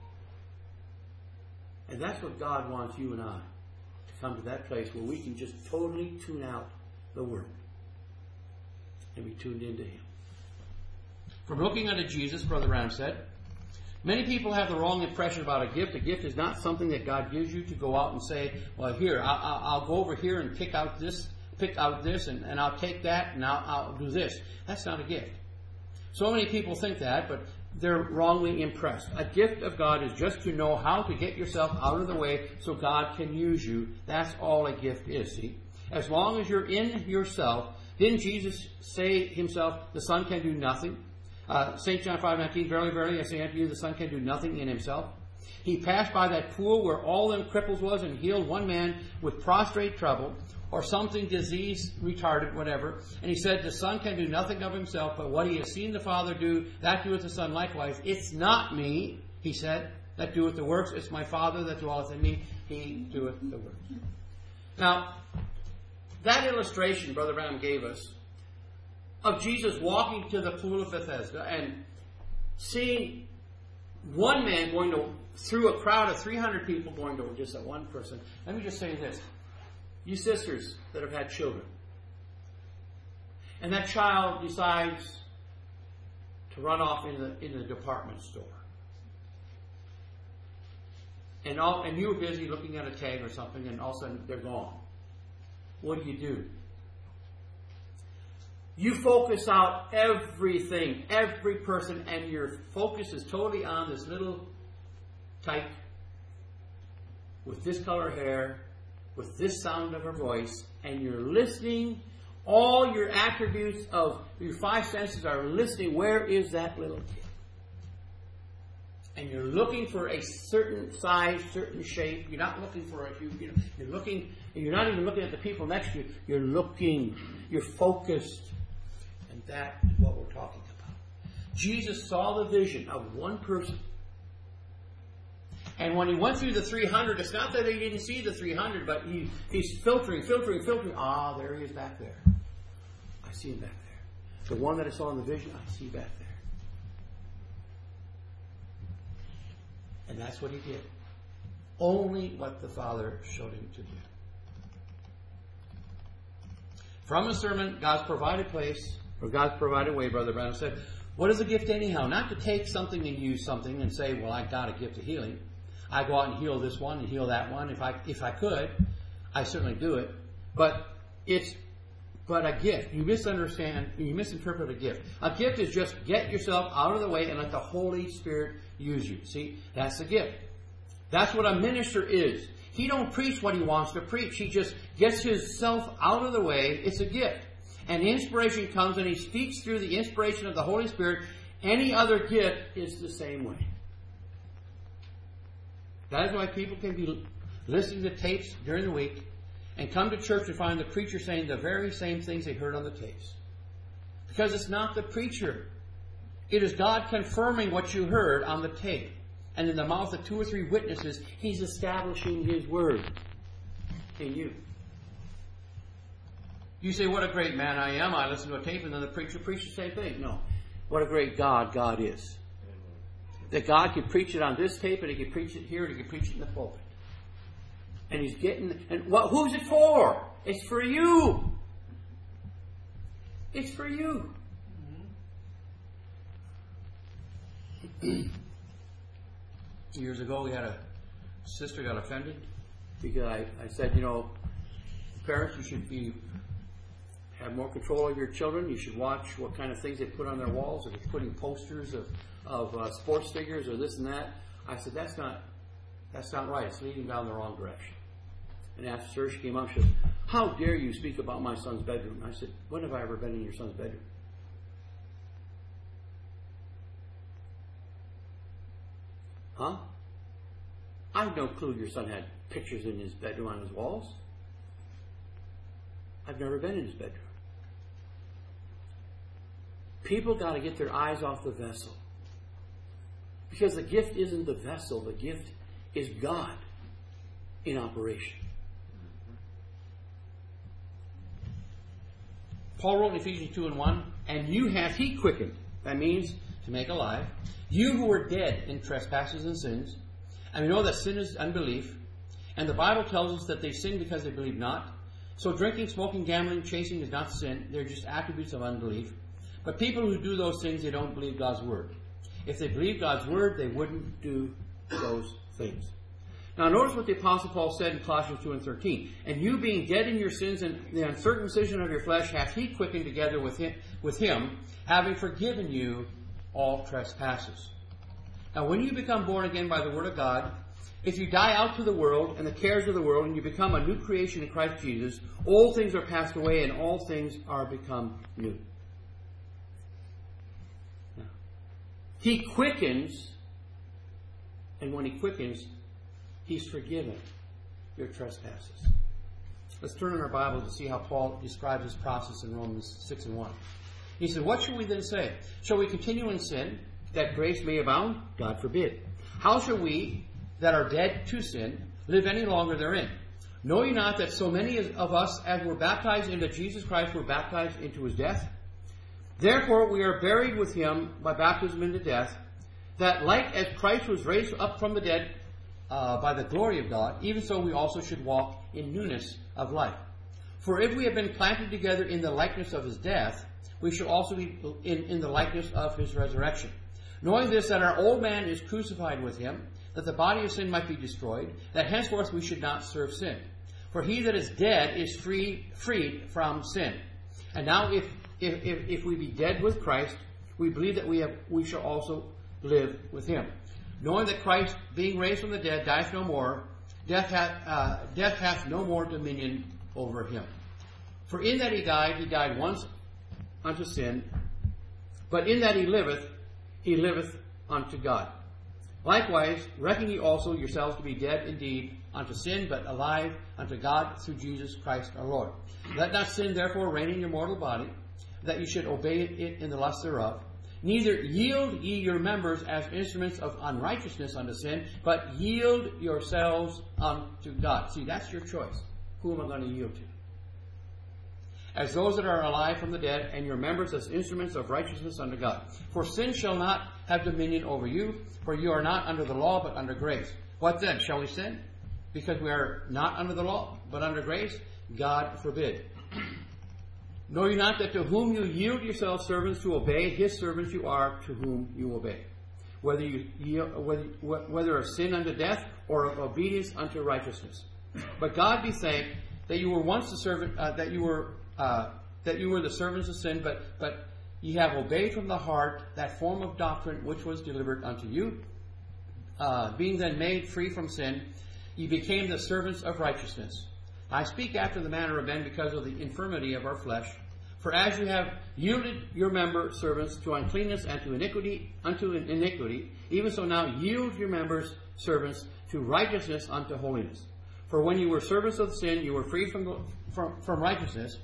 [SPEAKER 1] And that's what God wants you and I to come to that place where we can just totally tune out the Word and be tuned into Him. From looking unto Jesus, Brother Ram said, many people have the wrong impression about a gift. A gift is not something that God gives you to go out and say, well, here, I'll go over here and pick out this, and I'll take that, and I'll do this. That's not a gift. So many people think that, but they're wrongly impressed. A gift of God is just to know how to get yourself out of the way so God can use you. That's all a gift is, see? As long as you're in yourself, didn't Jesus say himself, the Son can do nothing? St. John 5:19, verily, verily, I say unto you, the Son can do nothing in himself. He passed by that pool where all them cripples was and healed one man with prostrate trouble, or something disease, retarded, whatever. And he said, the Son can do nothing of himself, but what he has seen the Father do, that doeth the Son likewise. It's not me, he said, that doeth the works. It's my Father that dwelleth in me. He doeth the works. Now, that illustration Brother Branham gave us of Jesus walking to the pool of Bethesda and seeing one man going to, through a crowd of 300 people, going to just that one person. Let me just say this. You sisters that have had children, and that child decides to run off in the department store, and you were busy looking at a tag or something, and all of a sudden they're gone. What do? You focus out everything, every person, and your focus is totally on this little type with this color hair, with this sound of her voice, and you're listening. All your attributes of your five senses are listening. Where is that little kid? And you're looking for a certain size, certain shape. You're not looking for you're looking, and you're not even looking at the people next to you. You're looking, you're focused. And that is what we're talking about. Jesus saw the vision of one person. And when he went through the 300, it's not that he didn't see the 300, but he's filtering. Ah, there he is back there. I see him back there. The one that I saw in the vision, I see back there. And that's what he did. Only what the Father showed him to do. From a sermon, God's provided place, or God's provided way, Brother Branham said, what is a gift anyhow? Not to take something and use something and say, well, I got a gift of healing. I go out and heal this one and heal that one. If I could, I certainly do it. But a gift. You misinterpret a gift. A gift is just get yourself out of the way and let the Holy Spirit use you. See, that's a gift. That's what a minister is. He don't preach what he wants to preach. He just gets himself out of the way. It's a gift. And inspiration comes and he speaks through the inspiration of the Holy Spirit. Any other gift is the same way. That is why people can be listening to tapes during the week and come to church and find the preacher saying the very same things they heard on the tapes. Because it's not the preacher. It is God confirming what you heard on the tape. And in the mouth of 2 or 3 witnesses, He's establishing His word in you. You say, what a great man I am. I listen to a tape and then the preacher preaches the same thing. No. What a great God is. That God can preach it on this tape and He can preach it here and He can preach it in the pulpit. And He's getting... And who's it for? It's for you. It's for you. Years ago, we had a sister got offended because I said, parents, you should have more control of your children. You should watch what kind of things they put on their walls. If they're putting posters of sports figures or this and that. I said, that's not right. It's leading down the wrong direction. And after she came up, she said, how dare you speak about my son's bedroom? I said, when have I ever been in your son's bedroom? Huh? I have no clue your son had pictures in his bedroom on his walls. I've never been in his bedroom. People got to get their eyes off the vessel. Because the gift isn't the vessel. The gift is God in operation. Paul wrote in Ephesians 2:1, and you hath he quickened. That means to make alive. You who were dead in trespasses and sins. And we know that sin is unbelief. And the Bible tells us that they sin because they believe not. So drinking, smoking, gambling, chasing is not sin. They're just attributes of unbelief. But people who do those things, they don't believe God's word. If they believed God's word, they wouldn't do those things. Now notice what the Apostle Paul said in Colossians 2:13. And you being dead in your sins and the uncircumcision of your flesh, hath he quickened together with him, having forgiven you all trespasses. Now when you become born again by the word of God, if you die out to the world and the cares of the world, and you become a new creation in Christ Jesus, old things are passed away and all things are become new. Now, he quickens, and when he quickens, he's forgiven your trespasses. Let's turn in our Bible to see how Paul describes this process in Romans 6:1. He said, what shall we then say? Shall we continue in sin, that grace may abound? God forbid. How shall we, that are dead to sin, live any longer therein? Know ye not that so many of us as were baptized into Jesus Christ were baptized into his death? Therefore we are buried with him by baptism into death, that like as Christ was raised up from the dead by the glory of God, even so we also should walk in newness of life. For if we have been planted together in the likeness of his death, we shall also be in the likeness of his resurrection. Knowing this, that our old man is crucified with him, that the body of sin might be destroyed, that henceforth we should not serve sin. For he that is dead is freed from sin. And now if we be dead with Christ, we believe that we shall also live with him. Knowing that Christ, being raised from the dead, dieth no more, death hath no more dominion over him. For in that he died once unto sin, but in that he liveth unto God. Likewise, reckon ye also yourselves to be dead indeed unto sin, but alive unto God through Jesus Christ our Lord. Let not sin therefore reign in your mortal body, that you should obey it in the lust thereof. Neither yield ye your members as instruments of unrighteousness unto sin, but yield yourselves unto God. See, that's your choice. Who am I going to yield to? As those that are alive from the dead, and your members as instruments of righteousness unto God. For sin shall not have dominion over you, for you are not under the law, but under grace. What then? Shall we sin? Because we are not under the law, but under grace? God forbid. Know ye not that to whom you yield yourselves servants to obey, his servants you are to whom you obey. Whether of sin unto death, or of obedience unto righteousness. But God be thanked that you were once the servant, that you were the servants of sin, but ye have obeyed from the heart that form of doctrine which was delivered unto you. Being then made free from sin, ye became the servants of righteousness. I speak after the manner of men because of the infirmity of our flesh. For as you have yielded your member servants to uncleanness and to iniquity, even so now yield your members servants to righteousness unto holiness. For when you were servants of sin, you were free from righteousness.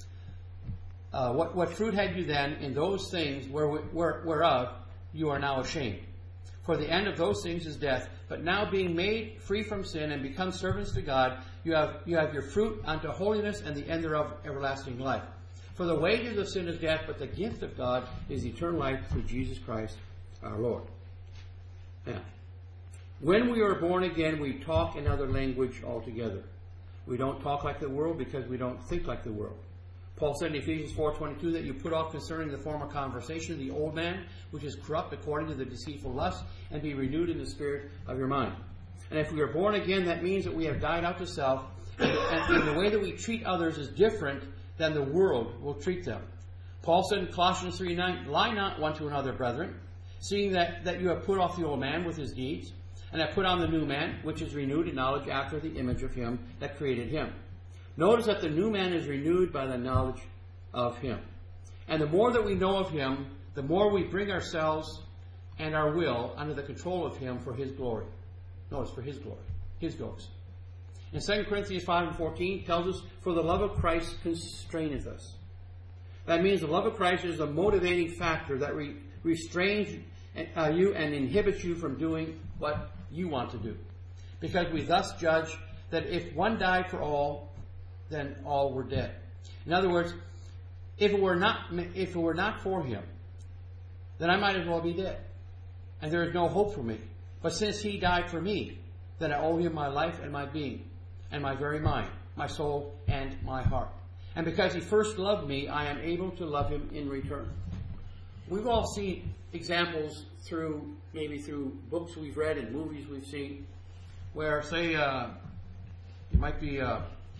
[SPEAKER 1] What fruit had you then in those things whereof you are now ashamed? For the end of those things is death. But now being made free from sin and become servants to God, you have your fruit unto holiness, and the end thereof everlasting life. For the wages of sin is death, but the gift of God is eternal life through Jesus Christ our Lord. Now, when we are born again, we talk another language altogether. We don't talk like the world because we don't think like the world. Paul said in Ephesians 4:22 that you put off concerning the former conversation the old man, which is corrupt according to the deceitful lust, and be renewed in the spirit of your mind. And if we are born again, that means that we have died out to self, and the way that we treat others is different than the world will treat them. Paul said in Colossians 3:9, lie not one to another, brethren, seeing that you have put off the old man with his deeds, and have put on the new man, which is renewed in knowledge after the image of him that created him. Notice that the new man is renewed by the knowledge of him. And the more that we know of him, the more we bring ourselves and our will under the control of him for his glory. Notice, for his glory. His Ghost. In 2 Corinthians 5:14 tells us, for the love of Christ constraineth us. That means the love of Christ is a motivating factor that restrains you and inhibits you from doing what you want to do. Because we thus judge that if one died for all, then all were dead. In other words, if it were not for Him, then I might as well be dead. And there is no hope for me. But since He died for me, then I owe Him my life and my being, and my very mind, my soul, and my heart. And because He first loved me, I am able to love Him in return. We've all seen examples maybe through books we've read and movies we've seen, where, say, it might be an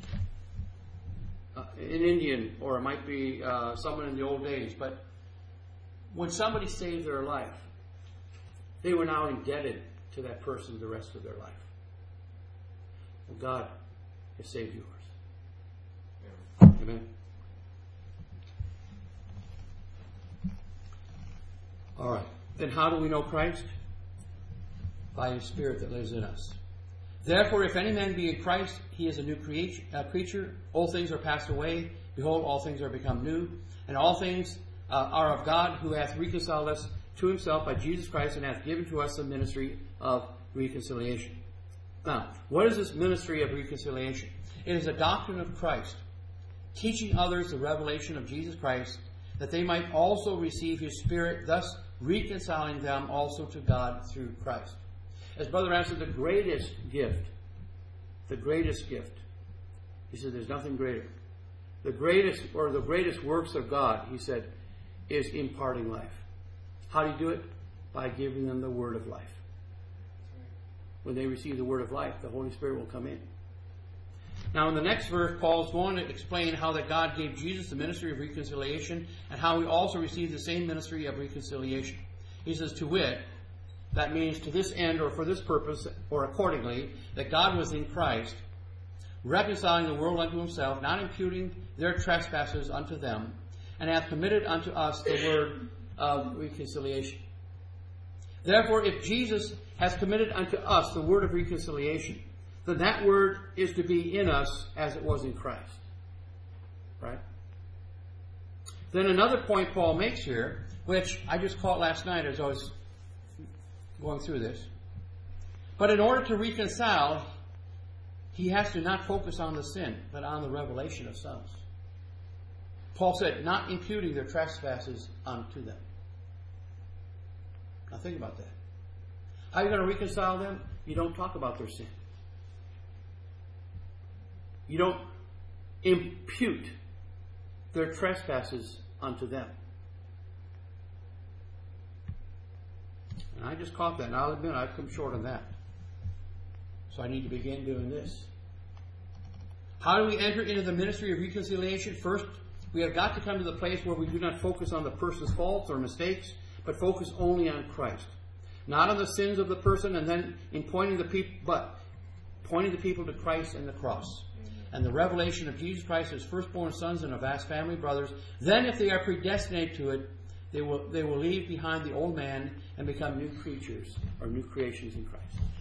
[SPEAKER 1] Indian, or it might be someone in the old days, but when somebody saved their life, they were now indebted to that person the rest of their life. Well, God has saved yours. Yeah. Amen. All right. Then how do we know Christ? By His Spirit that lives in us. Therefore, if any man be in Christ, he is a new creature. Old things are passed away. Behold, all things are become new. And all things are of God, who hath reconciled us to Himself by Jesus Christ, and hath given to us the ministry of reconciliation. Now, what is this ministry of reconciliation? It is a doctrine of Christ, teaching others the revelation of Jesus Christ, that they might also receive His Spirit, thus reconciling them also to God through Christ. As Brother answered, the greatest gift, he said, there's nothing greater. The greatest works of God, he said, is imparting life. How do you do it? By giving them the word of life. When they receive the word of life, the Holy Spirit will come in. Now in the next verse, Paul is going to explain how that God gave Jesus the ministry of reconciliation, and how we also received the same ministry of reconciliation. He says, to wit, that means to this end, or for this purpose, or accordingly, that God was in Christ, reconciling the world unto Himself, not imputing their trespasses unto them, and hath committed unto us the word of reconciliation. Therefore, if Jesus has committed unto us the word of reconciliation, then that word is to be in us as it was in Christ. Right? Then another point Paul makes here, which I just caught last night as I was going through this. But in order to reconcile, he has to not focus on the sin, but on the revelation of sons. Paul said, not imputing their trespasses unto them. Now think about that. How are you going to reconcile them? You don't talk about their sin. You don't impute their trespasses unto them. And I just caught that, and I'll admit I've come short on that. So I need to begin doing this. How do we enter into the ministry of reconciliation? First, we have got to come to the place where we do not focus on the person's faults or mistakes, but focus only on Christ. Not on the sins of the person, and then in pointing the people to Christ and the cross. And the revelation of Jesus Christ as firstborn sons and of vast family brothers. Then if they are predestinated to it, they will leave behind the old man and become new creatures or new creations in Christ.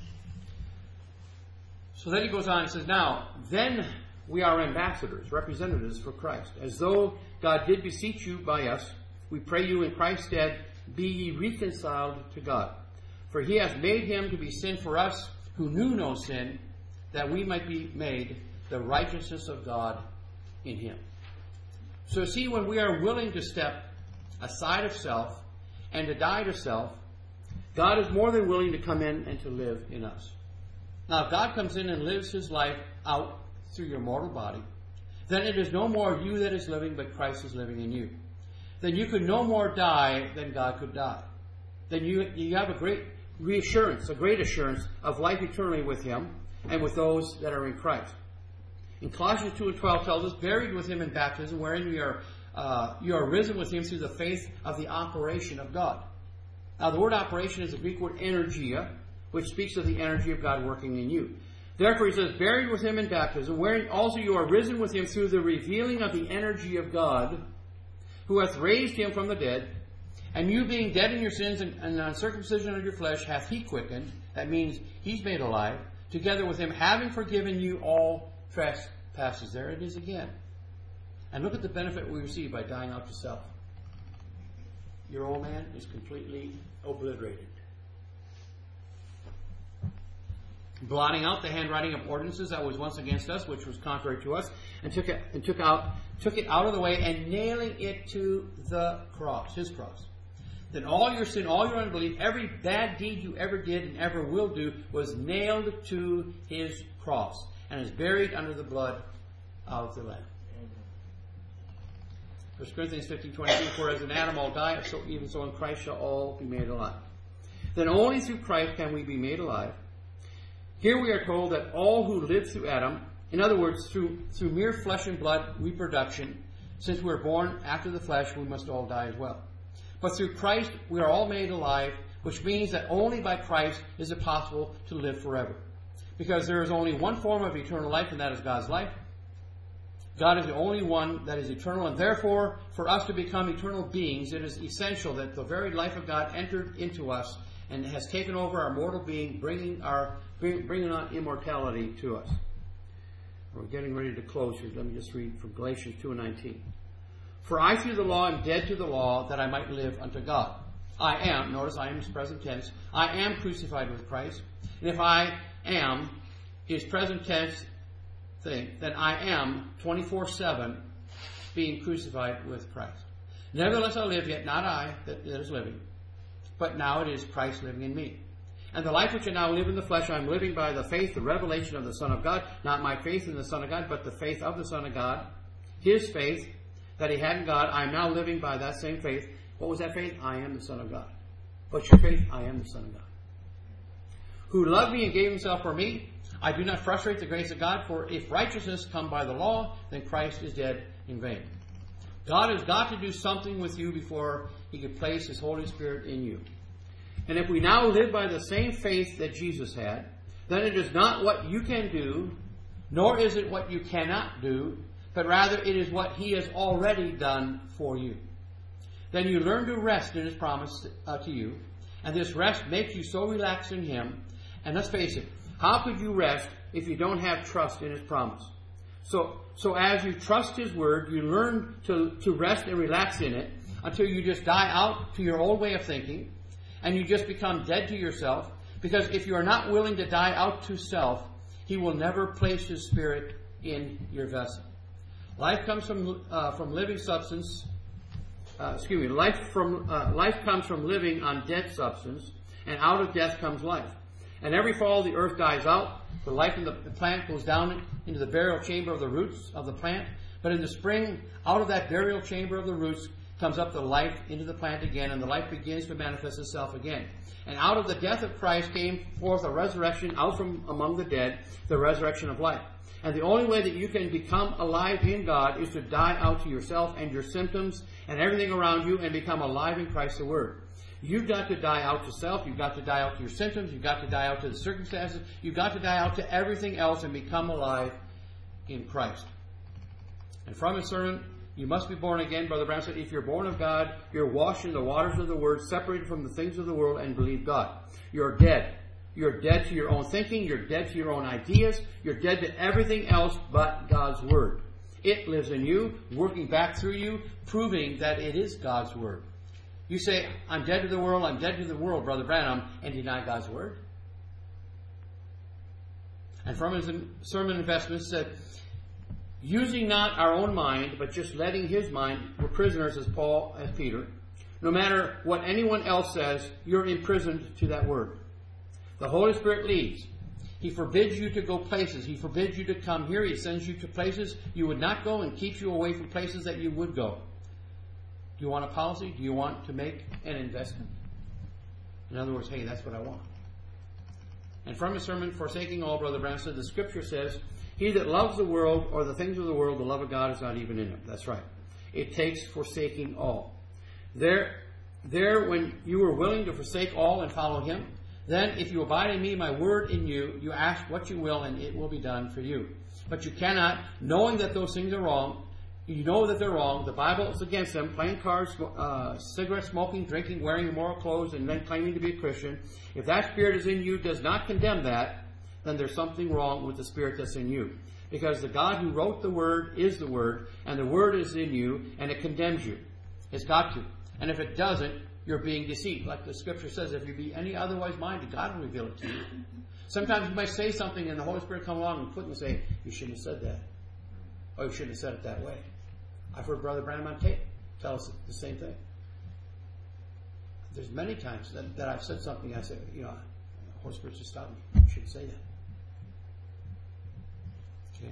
[SPEAKER 1] So then he goes on and says, now, then we are ambassadors, representatives for Christ. As though God did beseech you by us, we pray you in Christ's stead, be ye reconciled to God. For He hath made Him to be sin for us, who knew no sin, that we might be made the righteousness of God in Him. So see, when we are willing to step aside of self and to die to self, God is more than willing to come in and to live in us. Now, if God comes in and lives His life out through your mortal body, then it is no more you that is living, but Christ is living in you. Then you could no more die than God could die. Then you have a great reassurance, a great assurance of life eternally with Him and with those that are in Christ. In Colossians 2:12 tells us, buried with Him in baptism, wherein you are risen with Him through the faith of the operation of God. Now, the word operation is the Greek word energia, which speaks of the energy of God working in you. Therefore, he says, buried with Him in baptism, wherein also you are risen with Him through the revealing of the energy of God, who hath raised Him from the dead, and you being dead in your sins and uncircumcision of your flesh hath He quickened. That means He's made alive, together with him, having forgiven you all trespasses. There it is again. And look at the benefit we receive by dying out to self. Your old man is completely obliterated. Blotting out the handwriting of ordinances that was once against us, which was contrary to us, and took it out of the way, and nailing it to the cross, his cross. Then all your sin, all your unbelief, every bad deed you ever did and ever will do was nailed to his cross and is buried under the blood of the Lamb. 1 Corinthians 15:22, for as in Adam all die, so even so in Christ shall all be made alive. Then only through Christ can we be made alive. Here we are told that all who lived through Adam, in other words, through mere flesh and blood reproduction, since we are born after the flesh, we must all die as well. But through Christ, we are all made alive, which means that only by Christ is it possible to live forever. Because there is only one form of eternal life, and that is God's life. God is the only one that is eternal, and therefore, for us to become eternal beings, it is essential that the very life of God entered into us and has taken over our mortal being, bringing on immortality to us. We're getting ready to close here. Let me just read from Galatians 2:19. For I through the law am dead to the law, that I might live unto God. I am, notice I am his present tense, I am crucified with Christ. And if I am his present tense thing, then I am 24/7 being crucified with Christ. Nevertheless I live, yet not I that is living, but now it is Christ living in me. And the life which I now live in the flesh, I am living by the faith, the revelation of the Son of God, not my faith in the Son of God, but the faith of the Son of God, his faith that he had in God. I am now living by that same faith. What was that faith? I am the Son of God. What's your faith? I am the Son of God. Who loved me and gave himself for me. I do not frustrate the grace of God, for if righteousness come by the law, then Christ is dead in vain. God has got to do something with you before he can place his Holy Spirit in you. And if we now live by the same faith that Jesus had, then it is not what you can do, nor is it what you cannot do, but rather it is what he has already done for you. Then you learn to rest in his promise to you, and this rest makes you so relaxed in him. And let's face it, how could you rest if you don't have trust in his promise? So as you trust his word, you learn to rest and relax in it until you just die out to your old way of thinking, and you just become dead to yourself. Because if you are not willing to die out to self, he will never place his Spirit in your vessel. Life comes from living substance. Life comes from living on dead substance, and out of death comes life. And every fall the earth dies out. The life in the plant goes down into the burial chamber of the roots of the plant. But in the spring, out of that burial chamber of the roots comes up the life into the plant again, and the life begins to manifest itself again. And out of the death of Christ came forth a resurrection out from among the dead, the resurrection of life. And the only way that you can become alive in God is to die out to yourself and your symptoms and everything around you and become alive in Christ the Word. You've got to die out to self. You've got to die out to your symptoms. You've got to die out to the circumstances. You've got to die out to everything else and become alive in Christ. And from his sermon, you must be born again, Brother Brown said. If you're born of God, you're washed in the waters of the Word, separated from the things of the world, and believe God. You're dead. You're dead to your own thinking. You're dead to your own ideas. You're dead to everything else but God's Word. It lives in you, working back through you, proving that it is God's Word. You say, I'm dead to the world, Brother Branham, and deny God's Word. And from his sermon investments said, using not our own mind, but just letting his mind, we're prisoners as Peter. No matter what anyone else says, you're imprisoned to that word. The Holy Spirit leads. He forbids you to go places. He forbids you to come here. He sends you to places you would not go and keeps you away from places that you would go. Do you want a policy? Do you want to make an investment? In other words, hey, that's what I want. And from his sermon, Forsaking All, Brother Brown said, the Scripture says, he that loves the world or the things of the world, the love of God is not even in him. That's right. It takes forsaking all. There, when you are willing to forsake all and follow him, then if you abide in me, my word in you, you ask what you will and it will be done for you. But you cannot, knowing that those things are wrong, you know that they're wrong, the Bible is against them, playing cards, cigarette smoking, drinking, wearing immoral clothes, and then claiming to be a Christian. If that spirit is in you, does not condemn that, then there's something wrong with the Spirit that's in you. Because the God who wrote the Word is the Word, and the Word is in you, and it condemns you. It's got to. And if it doesn't, you're being deceived. Like the Scripture says, if you be any otherwise minded, God will reveal it to you. Sometimes you might say something, and the Holy Spirit come along and put and say, you shouldn't have said that. Or you shouldn't have said it that way. I've heard Brother Branham on tape tell us the same thing. There's many times that I've said something, I say, the Holy Spirit just stopped me. You shouldn't say that. Okay?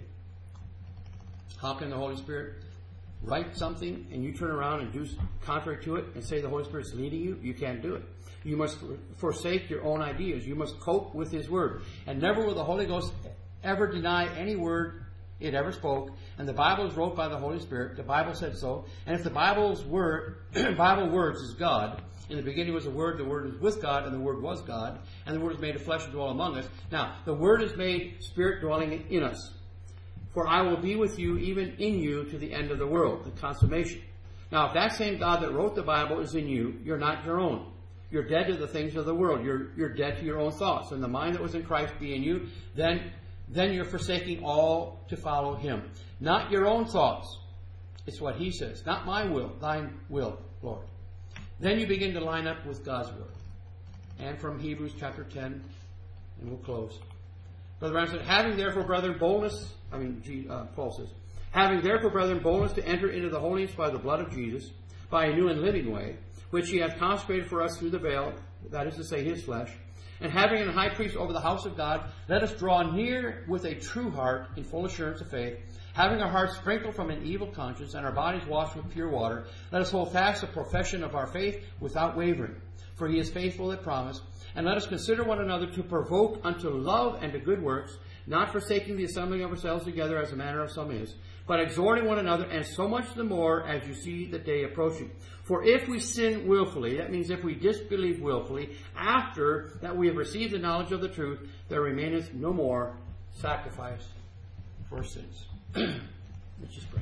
[SPEAKER 1] How can the Holy Spirit write something and you turn around and do contrary to it and say the Holy Spirit's leading you? You can't do it. You must forsake your own ideas. You must cope with His Word. And never will the Holy Ghost ever deny any word it ever spoke. And the Bible is wrote by the Holy Spirit. The Bible said so. And if the Bible words is God, in the beginning was the Word was with God, and the Word was God, and the Word is made of flesh and dwell among us. Now, the Word is made Spirit dwelling in us. For I will be with you, even in you, to the end of the world, the consummation. Now, if that same God that wrote the Bible is in you, you're not your own. You're dead to the things of the world. You're dead to your own thoughts. And the mind that was in Christ be in you, then you're forsaking all to follow Him. Not your own thoughts. It's what He says. Not my will, thine will, Lord. Then you begin to line up with God's Word. And from Hebrews chapter 10, and we'll close. Brother Branham said, having therefore, brethren, boldness, Paul says, having therefore, brethren, boldness to enter into the holiest by the blood of Jesus, by a new and living way, which He hath consecrated for us through the veil, that is to say, His flesh, and having a high priest over the house of God, let us draw near with a true heart in full assurance of faith, having our hearts sprinkled from an evil conscience and our bodies washed with pure water, let us hold fast the profession of our faith without wavering. For He is faithful that promised. And let us consider one another to provoke unto love and to good works, not forsaking the assembling of ourselves together as the manner of some is, but exhorting one another, and so much the more as you see the day approaching. For if we sin willfully, that means if we disbelieve willfully, after that we have received the knowledge of the truth, there remaineth no more sacrifice for sins. Let's just pray.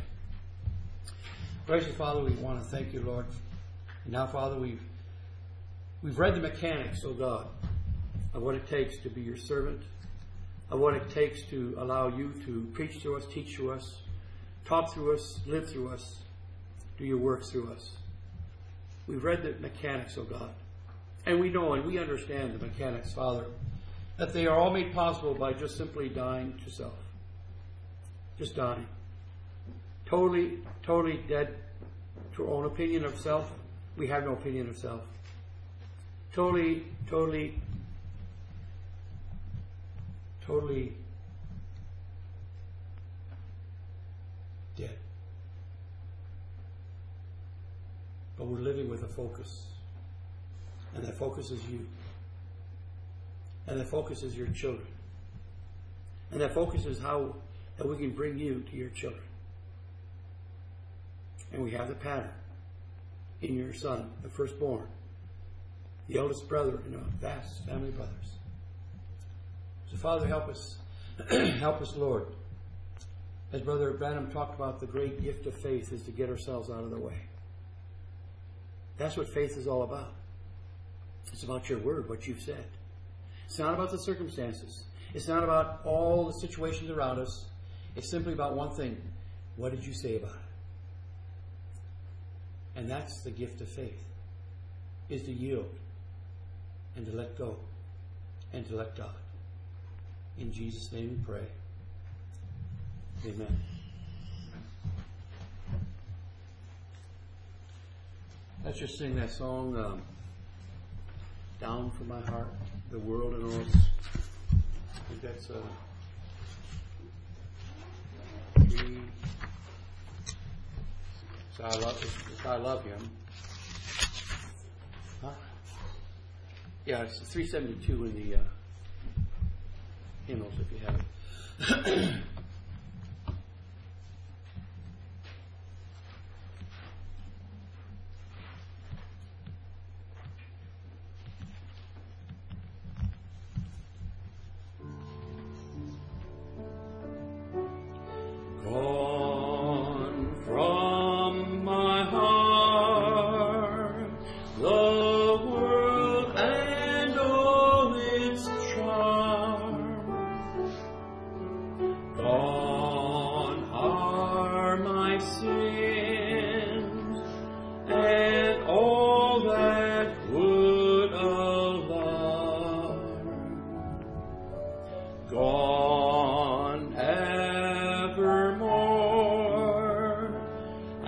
[SPEAKER 1] Gracious Father, we want to thank you, Lord. And now, Father, we've read the mechanics, oh God, of what it takes to be your servant, of what it takes to allow you to preach to us, teach to us, talk through us, live through us, do your work through us. We've read the mechanics, oh God. And we know and we understand the mechanics, Father, that they are all made possible by just simply dying to self. Just dying. Totally dead to our own opinion of self. We have no opinion of self. Totally dead. But we're living with a focus. And that focus is you. And that focus is your children. And that focus is how that we can bring you to your children. And we have the pattern in your son, the firstborn, the eldest brother in a vast family of brothers. So Father, help us. Help us, Lord. As Brother Branham talked about, the great gift of faith is to get ourselves out of the way. That's what faith is all about. It's about your word, what you've said. It's not about the circumstances. It's not about all the situations around us. It's simply about one thing. What did you say about it? And that's the gift of faith, is to yield and to let go and to let God. In Jesus' name we pray. Amen. Let's just sing that song, Down from My Heart, the world and all its... I think that's... So I love Him. Huh? Yeah, it's 372 in the hymnals if you have it.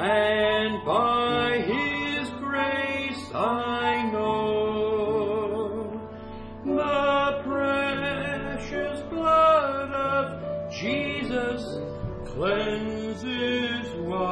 [SPEAKER 1] and by His grace I know the precious blood of Jesus cleanses